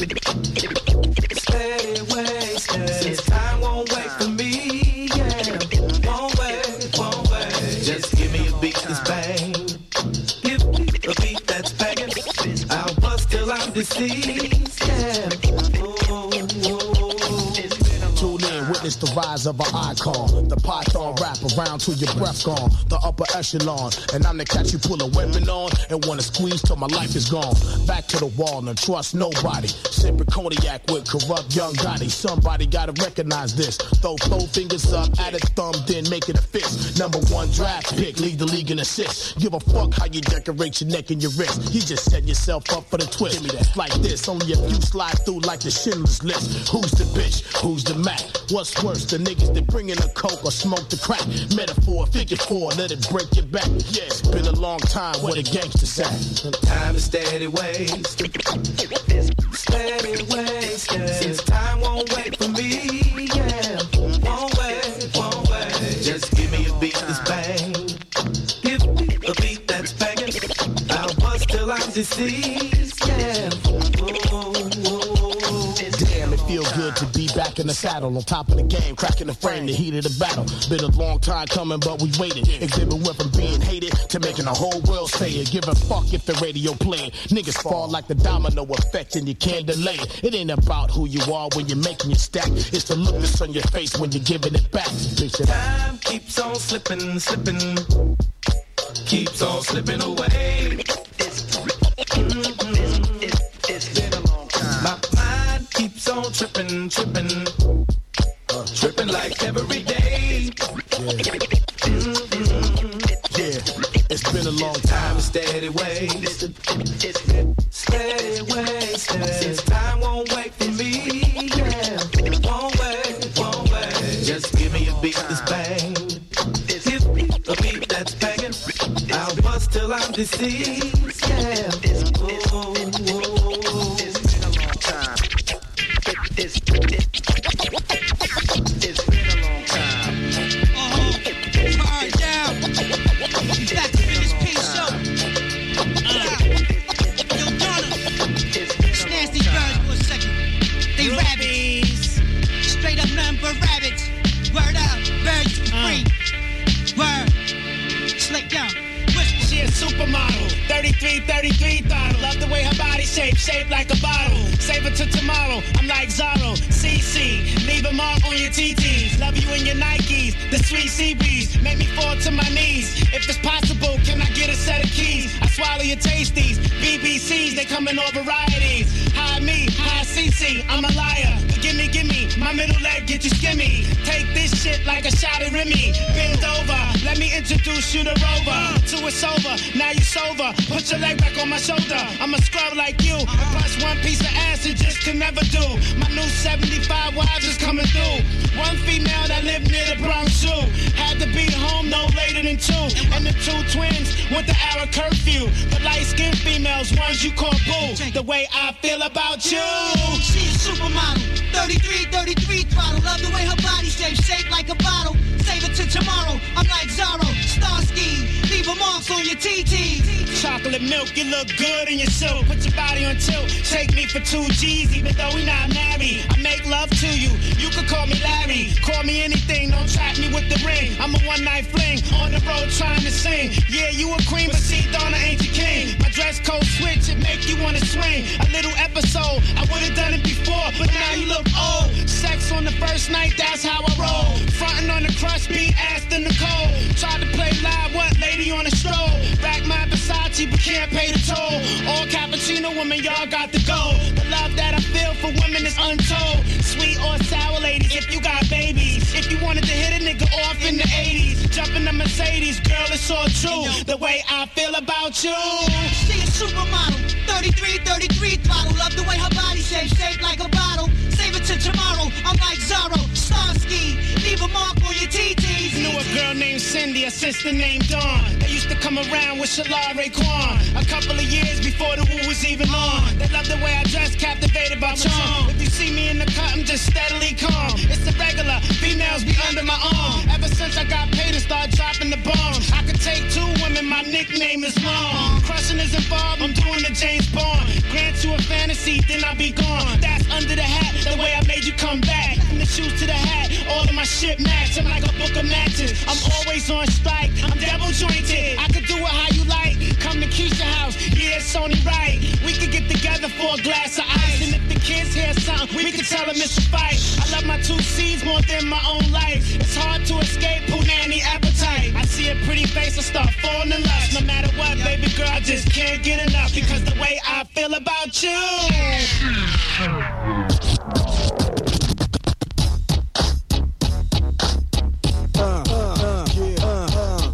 Speaker 22: Steady waste. Since time won't wait for me, yeah. Won't wait, won't wait. Just give me a beat that's bang. Give me a beat that's banging. I'll bust till I'm deceased, yeah. Ooh, ooh, ooh.
Speaker 21: Tune in, witness the rise of an icon. The python rap around till your breath gone. The upper echelon, and I'm the cat you pull a weapon on and wanna squeeze till my life is gone. Back to the wall and trust nobody. Sipping cognac with corrupt young Gotti. Somebody gotta recognize this. Throw four fingers up, add a thumb, then make it a fist. Number one draft pick, lead the league in assists. Give a fuck how you decorate your neck and your wrist. You just set yourself up for the twist. Give me that. Like this, only a few slide through like the Schindler's List. Who's the bitch? Who's the Mac? What's worse, the niggas that bring in a coke or smoke the crack? Metaphor, figure four, let it break your back. Yeah, it's been a long time where the gangsters at.
Speaker 22: Time is steady waste. Steady waste. Since time won't wait for me, yeah. Won't wait, won't wait. Just give me a beat that's bang. Give me a beat that's banging. I'll bust till I'm deceased, yeah. Ooh, ooh, ooh.
Speaker 21: Damn, it feel good to be back in the saddle, on top of the game, cracking the frame, the heat of the battle. Been a long time coming, but we waited. Exhibit went from being hated to making the whole world say it. Give a fuck if the radio playing. Niggas fall like the domino effect and you can't delay it. It ain't about who you are when you're making your stack. It's the look that's on your face when you're giving it back. Picture that.
Speaker 22: Time keeps on slipping, slipping. keeps on slipping away. My mind keeps on tripping, tripping, uh, tripping like every day.
Speaker 21: Yeah, yeah. It's been a long time.
Speaker 22: A steady way, steady way, steady. Since time won't wait for me, yeah. Won't wait, won't wait. Just give me a beat that's bang. Give me a beat that's banging. I'll bust till I'm deceased, yeah. Oh, oh.
Speaker 14: It's, it's, it's been a long time. Uh-huh. Turn down. You got to finish peace show. Uh, yo, Donna. Snatch these birds for a second. They rabbits. Straight up nothing but rabbits. Word up. Birds free. Word. Slick down.
Speaker 21: She a supermodel, thirty-three, thirty-three throttle. Love the way her body shaped, shaped like a bottle. Save it to tomorrow, I'm like Zorro. C C, leave a mark on your T Ts. Love you in your Nikes, the sweet sea breeze. Make me fall to my knees. If it's possible, can I get a set of keys? I swallow your tasties, B B Cs, they come in all varieties. Hi me, hi C C, I'm a liar. But gimme, gimme, my middle leg get you skimmy. Take this shit like a shot of Remy. Bend over, let me introduce you to Rover. To it's over. Now you sober, put your leg back on my shoulder. I'm a scrub like you, and plus one piece of ass you just can never do. My new seventy-five wives is coming through. One female that lived near the Bronx Zoo. Had to be home no later than two. And the two twins with the hour curfew. The light-skinned females, ones you call boo. The way I feel about you.
Speaker 14: She's a supermodel, thirty-three, thirty-three throttle. Love the way her body shaped, shaped like a bottle. Save it to tomorrow, I'm like Zorro. Starsky, leave a marks on your T Ts.
Speaker 21: Chocolate milk, you look good in your silk. Put your body on tilt. Take me for two G's, even though we not married. I make love to you. You could call me Larry. Call me anything, don't trap me with the ring. I'm a one-night fling, on the road trying to sing. Yeah, you a queen, but see, Donna ain't your king. My dress code switch, it make you wanna swing. A little episode, I would've done it before, but now you look old. Sex on the first night, that's how I roll. Frontin' on the crush beat, asked the Nicole. Tried to play live, what lady on the stroll? Back my Versace, but can't pay the toll. All cappuccino women, y'all got the gold. The love that I feel for women is untold. Sweet or sour ladies, if you got babies. If you wanted to hit a nigga off in the eighties, jump in the Mercedes, girl, it's all true. The way I feel about you.
Speaker 14: She a supermodel, thirty-three, thirty-three throttle. Love the way her body shaped, shaped like a bottle. Save it to tomorrow, I'm like Zorro. Starsky, leave a mark on your T Ts.
Speaker 21: Knew a girl named Cindy, a sister named Dawn. They used to come around with Shalari Raekwon. A couple of years before the woo was even on. They love the way I dress, captivated by my charm. If you see me in the cut, I'm just steadily calm. It's the regular, females be under my arm. Ever since I got paid and started dropping the bombs, I could take two women, my nickname is Mom. Crushing is involved, I'm doing the James Bond. Grant you a fantasy, then I'll be gone. That's under the hat, the way I made you come back. From the shoes to the hat, all of my shit match. I'm like a book of matches, I'm always on strike. I'm double jointed, I could do it how you like. Come to Keisha house, yeah, it's only right. We could get together for a glass of ice. And if the kids hear something, we could tell them it's a fight. I love my two C's more than my own life. It's hard to escape punani appetite. I see a pretty face, I start falling in love. No matter what, baby girl, I just can't get enough. Because the way I feel about you.
Speaker 16: Uh, uh, yeah, uh, uh.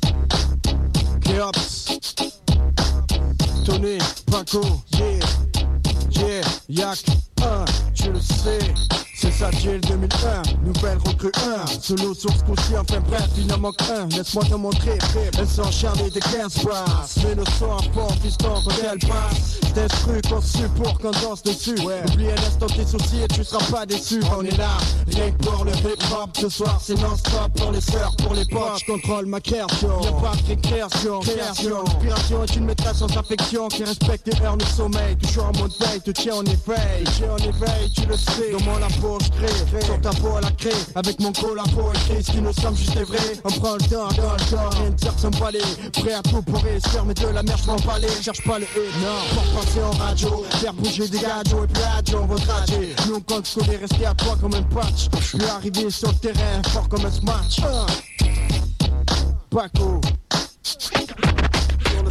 Speaker 16: Keops, Tony, Paco, yeah, yeah, Yak, uh, tu le sais. C'est ça, J L deux mille un, nouvelle recrue un. Solo source conscient, enfin bref, il en manque un. Laisse-moi te montrer, elles sont charmées des quinze basses. Mais le son apporte piston quand elle passe. Des trucs conçus pour qu'on danse dessus. Ouais. Oublie un instant tes soucis et tu seras pas déçu. On est là, rien que pour le hip-hop. Ce soir c'est non-stop pour les sœurs, pour les potes. Je contrôle ma création, y'a pas de création. Création, inspiration est une méthode sans affection qui respecte et heures le sommeil. Toujours en mode veille, te tiens en éveil. Te tiens en éveil, tu le sais. Dans mon labo, je crée, sur ta peau à la craie. Avec mon collabo écrit, ce qui nous sommes juste est vrai. On prend le temps, dans le temps, rien de dire sans balai. Prêt à tout pour réussir, mais de la merde je m'en balai. Cherche pas le hit, non, pour passer en radio. Faire bouger des gadgets et puis on va trager. Nous on compte ce qu'on est resté à toi comme un patch. Je suis arrivé sur le terrain, fort comme un smash. uh. Paco.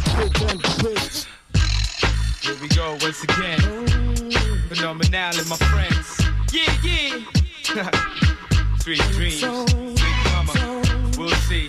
Speaker 1: Here we go once again. Phenomenal and my friends. Yeah, yeah. Sweet dreams, sweet mama. We'll see.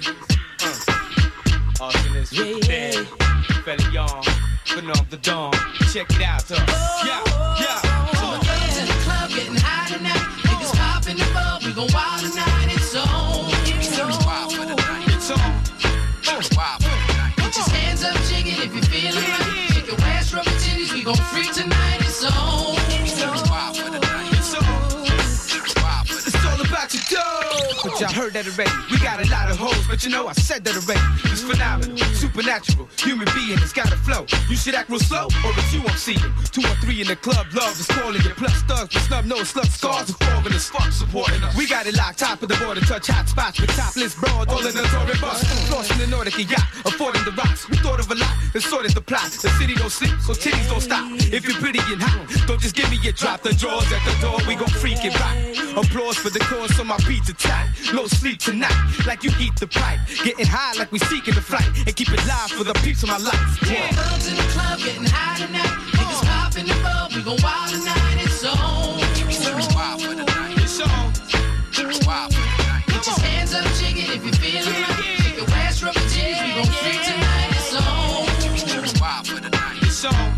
Speaker 1: Uh. Arsonist, yeah, yeah. Fella Young, putting off the dawn. Check it out, uh. Yeah, yeah.
Speaker 3: All the girls in the club getting high tonight. Niggas popping the bub, we gon' wild tonight. It's on. It's on. Wild for the night.
Speaker 1: It's on.
Speaker 3: It's wild for the night. Put your hands up, chicken, if you feelin' right. Shake your ass, rub your titties, we gon' freak tonight. It's on. It's wild for the night.
Speaker 1: It's on. It's wild for the night. It's all about your dough. But y'all heard that already. We got a lot of hoes, but you know I said that already. It's phenomenal, supernatural, human being, it's got a flow. You should act real slow, or it's you I'm seeing. Two or three in the club, love is calling you. Plus thugs, but snub nose, slut scars, and foreign as fuck supporting us. We got it locked, top of the border, touch hot spots with topless broads, all in the touring bus. Flossing the Nordic yacht, affording the rocks. We thought of a lot, and sorted the plot. The city don't sleep, so titties don't stop. If you're pretty and hot, don't just give me your drop. The drawers at the door, we gon' freak it rock. Applause for the cause, so my beats are tight. No sleep tonight, like you eat the pipe. Getting high like we seeking the flight. And keep it live for the peeps of my life.
Speaker 3: Yeah, girls in the club getting high tonight. Niggas popping the bub, we gon' wild tonight. It's on. It's wild for the night.
Speaker 1: It's on.
Speaker 3: It's wild for the night. Put your hands up, chicken, if you feelin' right. Shake your ass, rub your titties, we gon' freak tonight. It's on. It's wild for the night.
Speaker 1: It's on.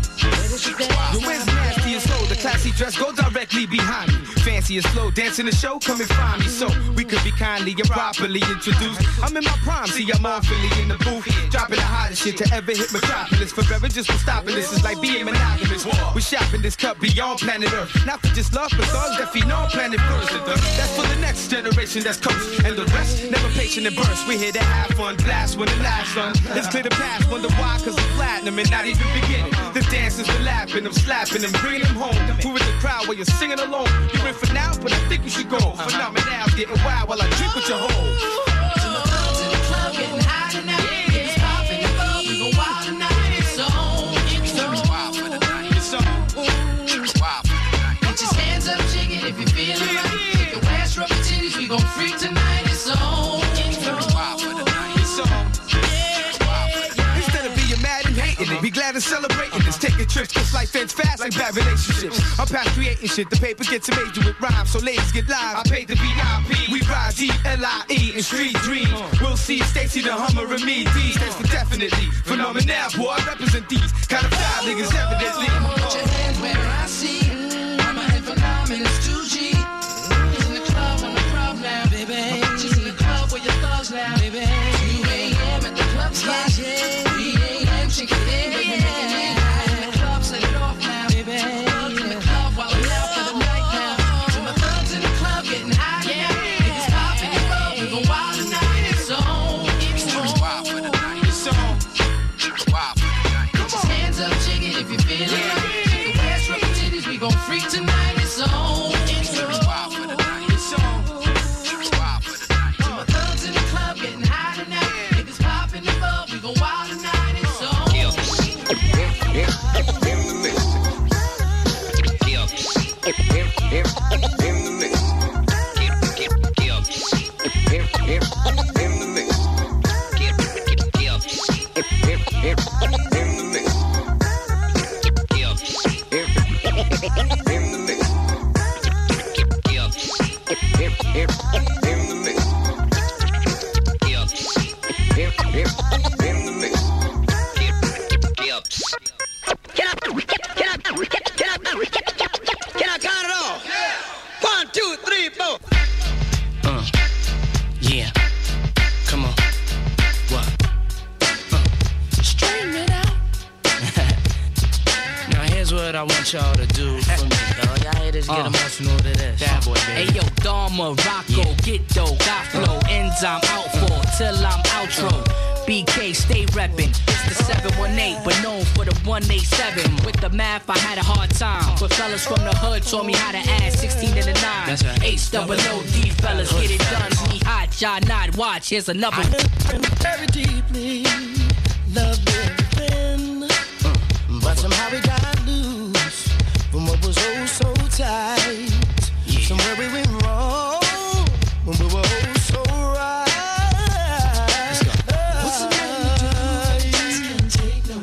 Speaker 1: The wind's nasty and slow, the classy dress go directly behind me. Fancy and slow, dancing the show, come and find me so we could be kindly and properly introduced. I'm in my prime, see I'm awfully in the booth, dropping the hottest shit to ever hit Metropolis. Forever just for stopping this is like being monogamous. We're shopping this cup beyond planet Earth, not for just love, but thugs that feed on planet Earth. That's for the next generation that's coast, and the rest never patient and burst. We're here to have fun, blast when the last run. Let's clear the past, wonder why, cause it's platinum and not even beginning. The dancers are laughing, I'm slapping them, bringing them home. Who in the crowd while you're singing alone? You're in for now, but I think you should go. Phenomenal, getting wild while I drink with your hoe.
Speaker 3: To my girls in the club getting high tonight. Niggas popping the bub, we gon' wild tonight. It's on. It's wild for the night.
Speaker 1: It's on.
Speaker 3: It's wild for the night. Put your hands up, chicken, if you feelin' right. Shake your ass, rub your titties, we gon' freak tonight. It's on. It's wild for the night.
Speaker 1: It's on. Instead of being mad and hating it, be glad and celebrating this. Taking trips, cause life ends fast like bad relationships. I'm past creating shit, the paper gets amazing with rhymes, so ladies get live. I paid the V I P. We ride D L I E in street dreams. We'll see Stacy the Hummer and me. D stands for definitely. Phenomenal, boy, I represent these kind of foul niggas evidently.
Speaker 3: Put your hands where I see. I'm a head phenomenal, it's two G. She's in the club on the club now, baby. She's in the club with your thugs now, baby. two A M at the club slide. three A M she can hear me. In the club, set it off now, baby. Thugs in the club while I'm out for the night now. To my thugs in the club getting high now. Niggas popping it up, we gon' wild tonight. It's on. It's wild for the night.
Speaker 1: It's on.
Speaker 3: It's wild for the night. Put your hands up, chicken, if you feel it right. Shake your ass, rub your titties, we gon' freak tonight. It's on. It's wild for the night.
Speaker 1: It's on.
Speaker 3: It's wild for the night. To my thugs in the club getting high tonight. Niggas popping the bub, we gon' wild tonight. It's on.
Speaker 23: Can I count it off? One, two, three, four.
Speaker 21: Uh, yeah. Come on. What? Uh. Straighten it out. Now here's what I want y'all to do for me. Y'all haters get
Speaker 24: Uh.
Speaker 21: emotional to this.
Speaker 24: Bad boy,
Speaker 21: baby.
Speaker 24: Hey yo, Dharma, Rocco, get dough, got flow, enzyme out for till I'm outro. B K stay reppin', it's the seven one eight, but known for the one eight seven. With the math, I had a hard time, but fellas from the hood taught me how to add sixteen to the nine.
Speaker 21: That's right.
Speaker 24: H double O D fellas, get it done. Me hot, y'all not. Watch, here's another one.
Speaker 21: Very deeply love everything, but somehow we got loose from what was oh so tight. Somewhere we went wrong when we were oh so right. What's the name? Take no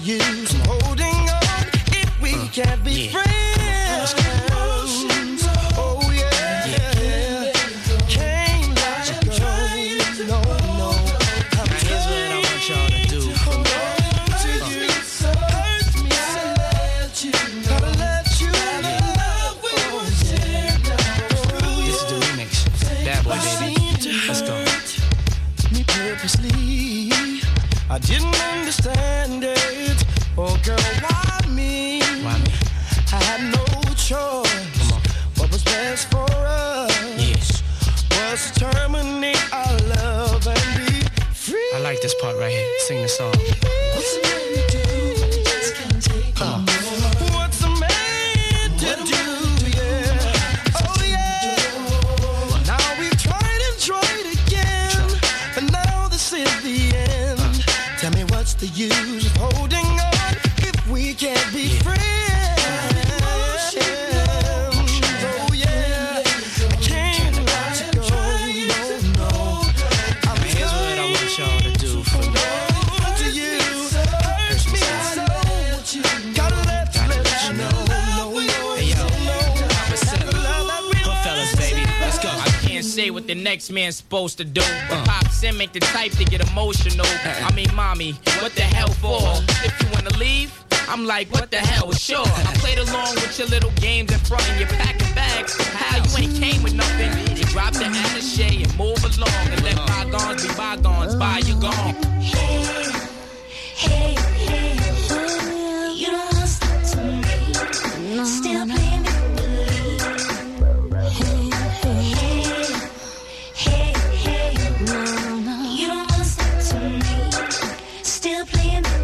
Speaker 2: use of holding on if we uh, can't be yeah. friends? Oh yeah, yeah. Can't let you go. No, no. I'm here's what I want y'all to do. Hold on to you. Hurt me, so let you. Gotta let you love with you.
Speaker 24: This is the remix. Bad boy, baby. Let's go.
Speaker 2: Me purposely, I didn't understand it. Oh girl, why me?
Speaker 24: Why me?
Speaker 2: I had no choice. What was best for us?
Speaker 24: Yes.
Speaker 2: Was to terminate our love and be free.
Speaker 24: I like this part right here. Sing the song.
Speaker 2: What's a man to do? Just can't take
Speaker 24: Come on.
Speaker 2: What's a man to do? Yeah. Oh yeah. Now we've tried and tried again, but now this is the end. Tell me what's the use of holding on if we can't be
Speaker 24: Yeah.
Speaker 2: friends? Oh yeah, I can't let you go. No, no. I'm
Speaker 24: Here's what I want y'all to do for me.
Speaker 2: to you. Hurt me so. Gotta let you, let you know. No, no.
Speaker 24: Hey yo, Papa Sip. Good fellas, baby. Let's go.
Speaker 7: I can't say what the next man's supposed to do, but Pop Sim ain't the type to get emotional. I mean, mommy, what the hell for? If you wanna leave, I'm like, what the hell? Sure. I played along with your little games in front of your packing bags. How you ain't came with nothing? You drop the attaché and move along and let bygones be bygones. Bye, you gone.
Speaker 8: Hey, hey, hey, you don't want to stop to me. Still playing me. Hey, hey, hey, hey, no, no. You don't want to stop to me. Still playing me.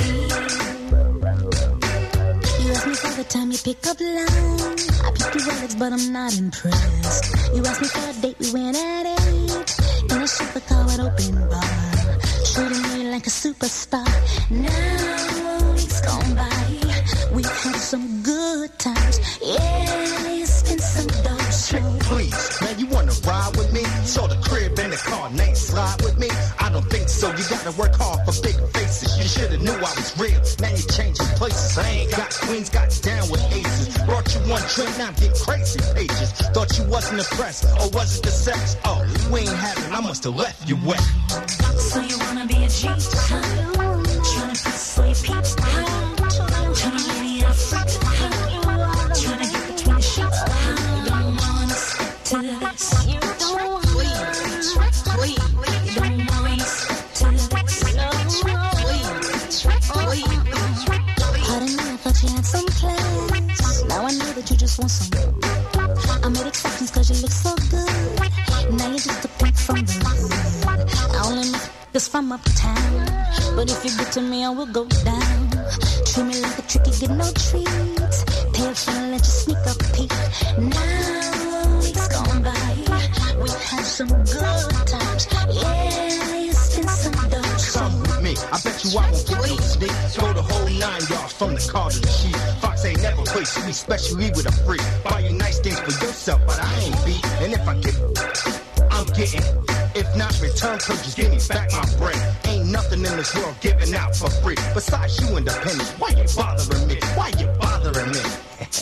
Speaker 8: You ask me for the time you pick up line. I pick your words, but I'm not impressed. You asked me for a date, we went at eight. In a super car with open bar. Treating me like a superstar. Now weeks gone by. We've had some good times. Yeah, it's been some dope shows.
Speaker 21: Please, man, you wanna ride with me? Saw the crib in the car, name slide with me? I don't think so. You gotta work hard for big faces. You should've knew I was real. Now you're changing places. I ain't got queens, got down with aces. Brought you one drink, now I'm getting crazy pages. Thought you wasn't impressed, or was it the sex? Oh, we ain't having, I must've left you wet.
Speaker 8: So you wanna be a G, huh? Tryna persuade peeps, huh? Tryna let me out front, huh? Tryna get between the sheets, huh? You don't wanna stick to this. You don't wanna please, please. You don't wanna stick to this. No, please, please. Pardon me, I thought you had some class. Now I know that you just want some. I made exceptions cause you look so good. Now you're just a pink from the hood. I only know this from uptown. But if you're good to me, I will go down. Treat me like a trick, you get no treats. Pay a friend, let you sneak a peek. Now weeks gone by. We've had some good times. Yeah, it's been some dope.
Speaker 21: Come with me, I bet you I won't get no sneak. Throw the whole nine yards from the car to the sheet. Fox ain't never played, she be especially with a freak. Buy you nice things for yourself, but I ain't beat. And if I get, I'm getting. If not, return purchase, give me back my bread. Ain't nothing in this world given out for free. Besides you independent, why you bothering me? Why you bothering me?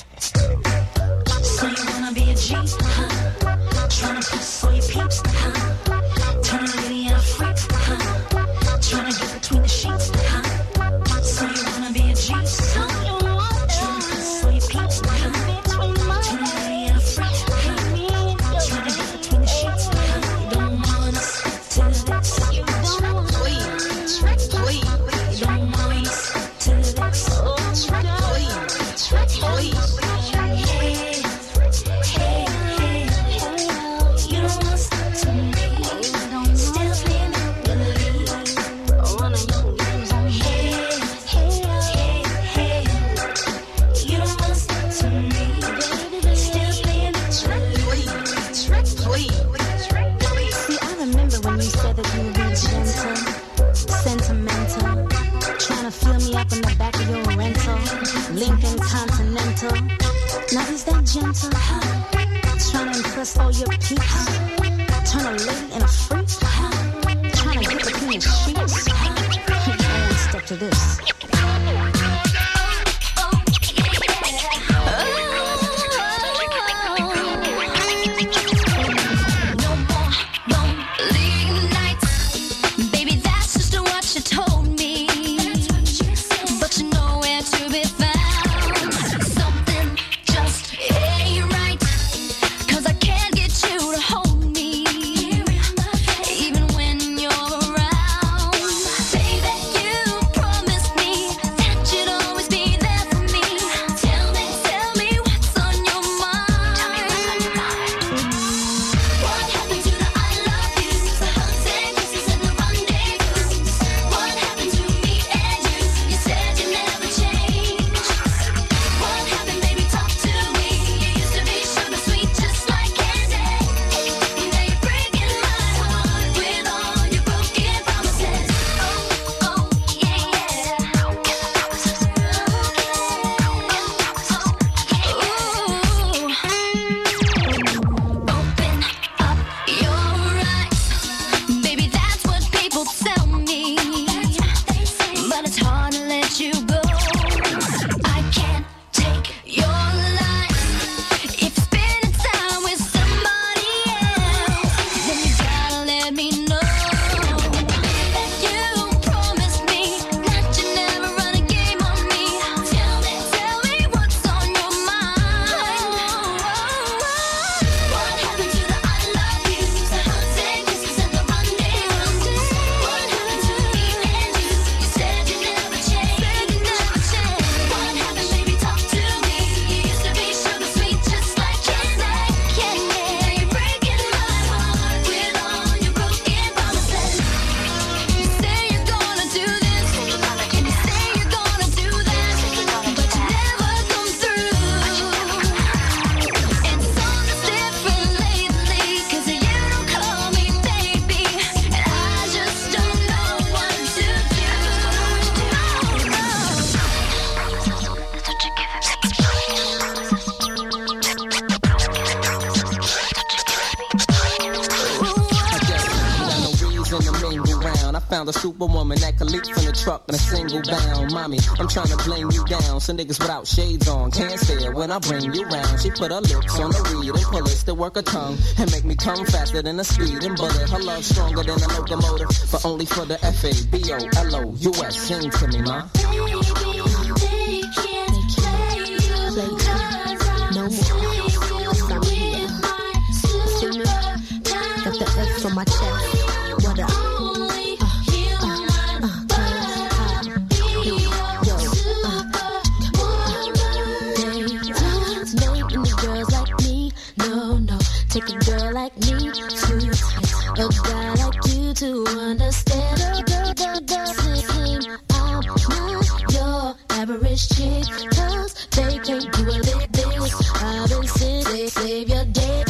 Speaker 8: So you wanna be a G, huh? Tryna persuade peeps, huh? Tryna lady out free, huh? Tryna get between the sheets, huh? So you wanna be a G, huh? Tryna persuade peeps, huh? Tryna lady out free, huh? Tryna get between the sheets, huh? You don't wanna stick to this. You don't wanna please, please. You don't wanna stick to this. Oh, please, please. Now is that gentle? Trying to impress all your peeps. Turn a lady in a freak. Trying to get between the sheets. I won't step to this.
Speaker 9: found a superwoman that could leap from the truck in a single bound. Mommy, I'm trying to blame you down. Some niggas without shades on can't stare when I bring you round. She put her lips on the reed and pull it to work her tongue and make me come faster than a speeding bullet. Her love stronger than a locomotive, but only for the F A B O L O U S. Sing to me, ma.
Speaker 8: Got the F on my chest. What up? Take a girl like me to a guy like you to understand. A girl, girl, girl, sing. I'm not your average chick, 'cause they can't do it like this. I've been sick, save your day.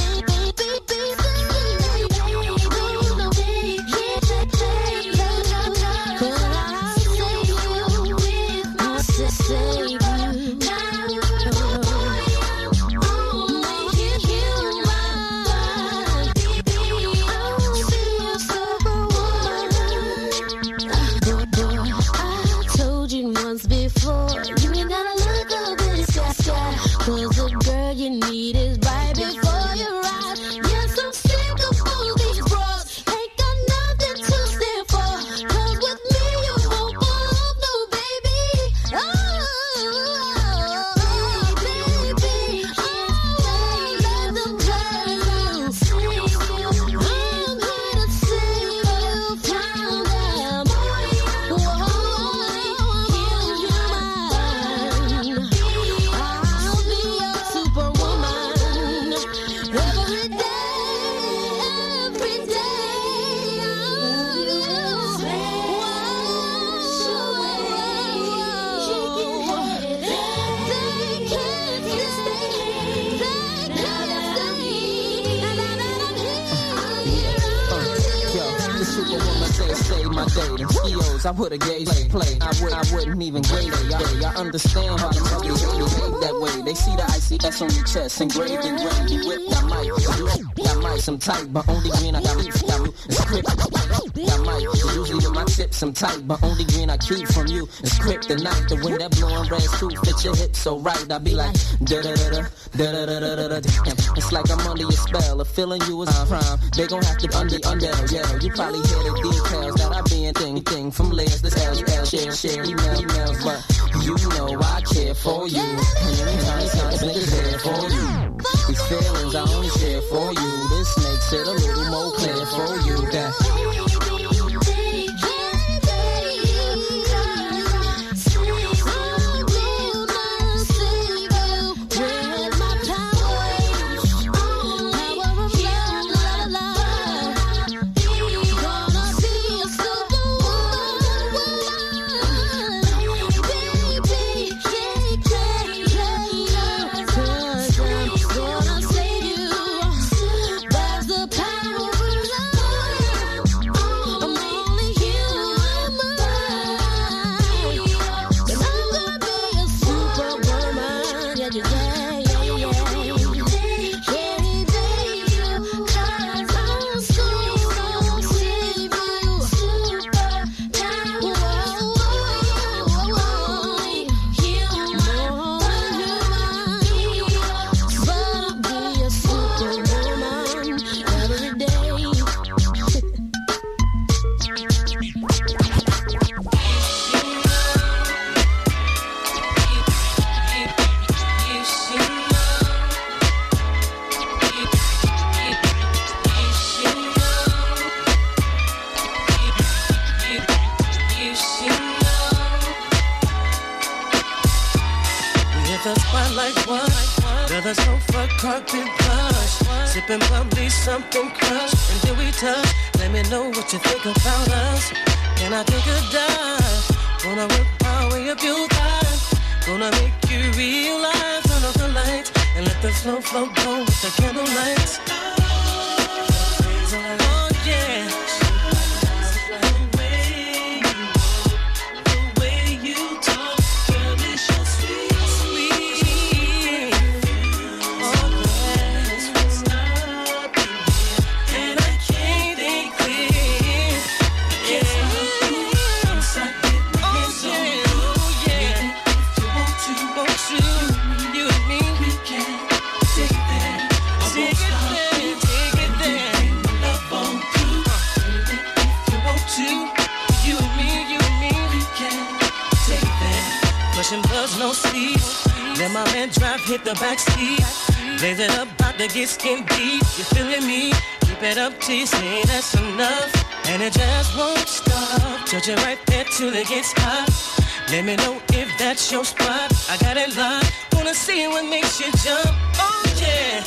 Speaker 9: I would've gave play, play. I would, I wouldn't even grade it. I, I understand how the motherfuckers behave that way. They see the icy S on your chest, engraved and graved. You whipped, I might, I might, some tight, but only green I got me. Got me, it's kryptonite. I might, usually to my tips, some tight, but only green I keep from you. It's kryptonite. The wind that blowing red suit fit your hips so right. I be like da da da da da da da da da. It's like I'm under your spell. A feeling you was prime. They gon' have to under under. Yeah, you probably hear the details that I be in thing thing from layers to L L share share email emails, but you know I care for you. Anytime times niggas there for you. These feelings I only share for you. This makes it a little more clear for you that.
Speaker 2: Sipping bubbly, something crush, and then we touch. Let me know what you think about us. Can I take a dive? Gonna work my way up your thighs. Gonna make you realize, turn off the lights and let the slow flow go with the candlelight. Oh yeah.
Speaker 8: Yeah.
Speaker 2: sleep. Let my man drive, hit the back seat. Blaze it up, about to get skin deep. You feeling me? Keep it up till you say that's enough. And it just won't stop. Touch it right there till it gets hot. Let me know if that's your spot. I got it locked. Wanna see what makes you jump. Oh yeah.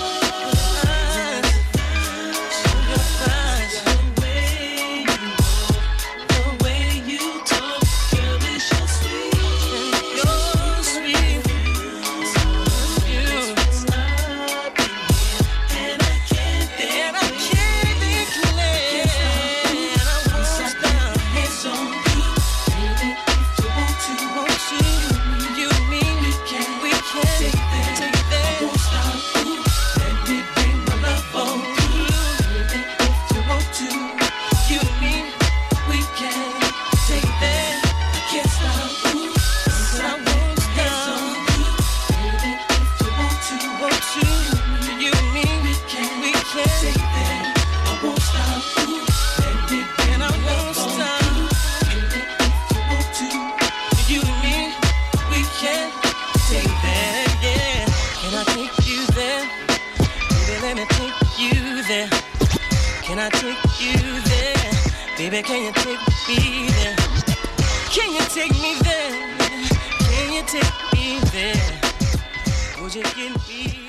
Speaker 2: Can I take you there? Baby, can you take me there? Can you take me there? Can you take me there? Would you get me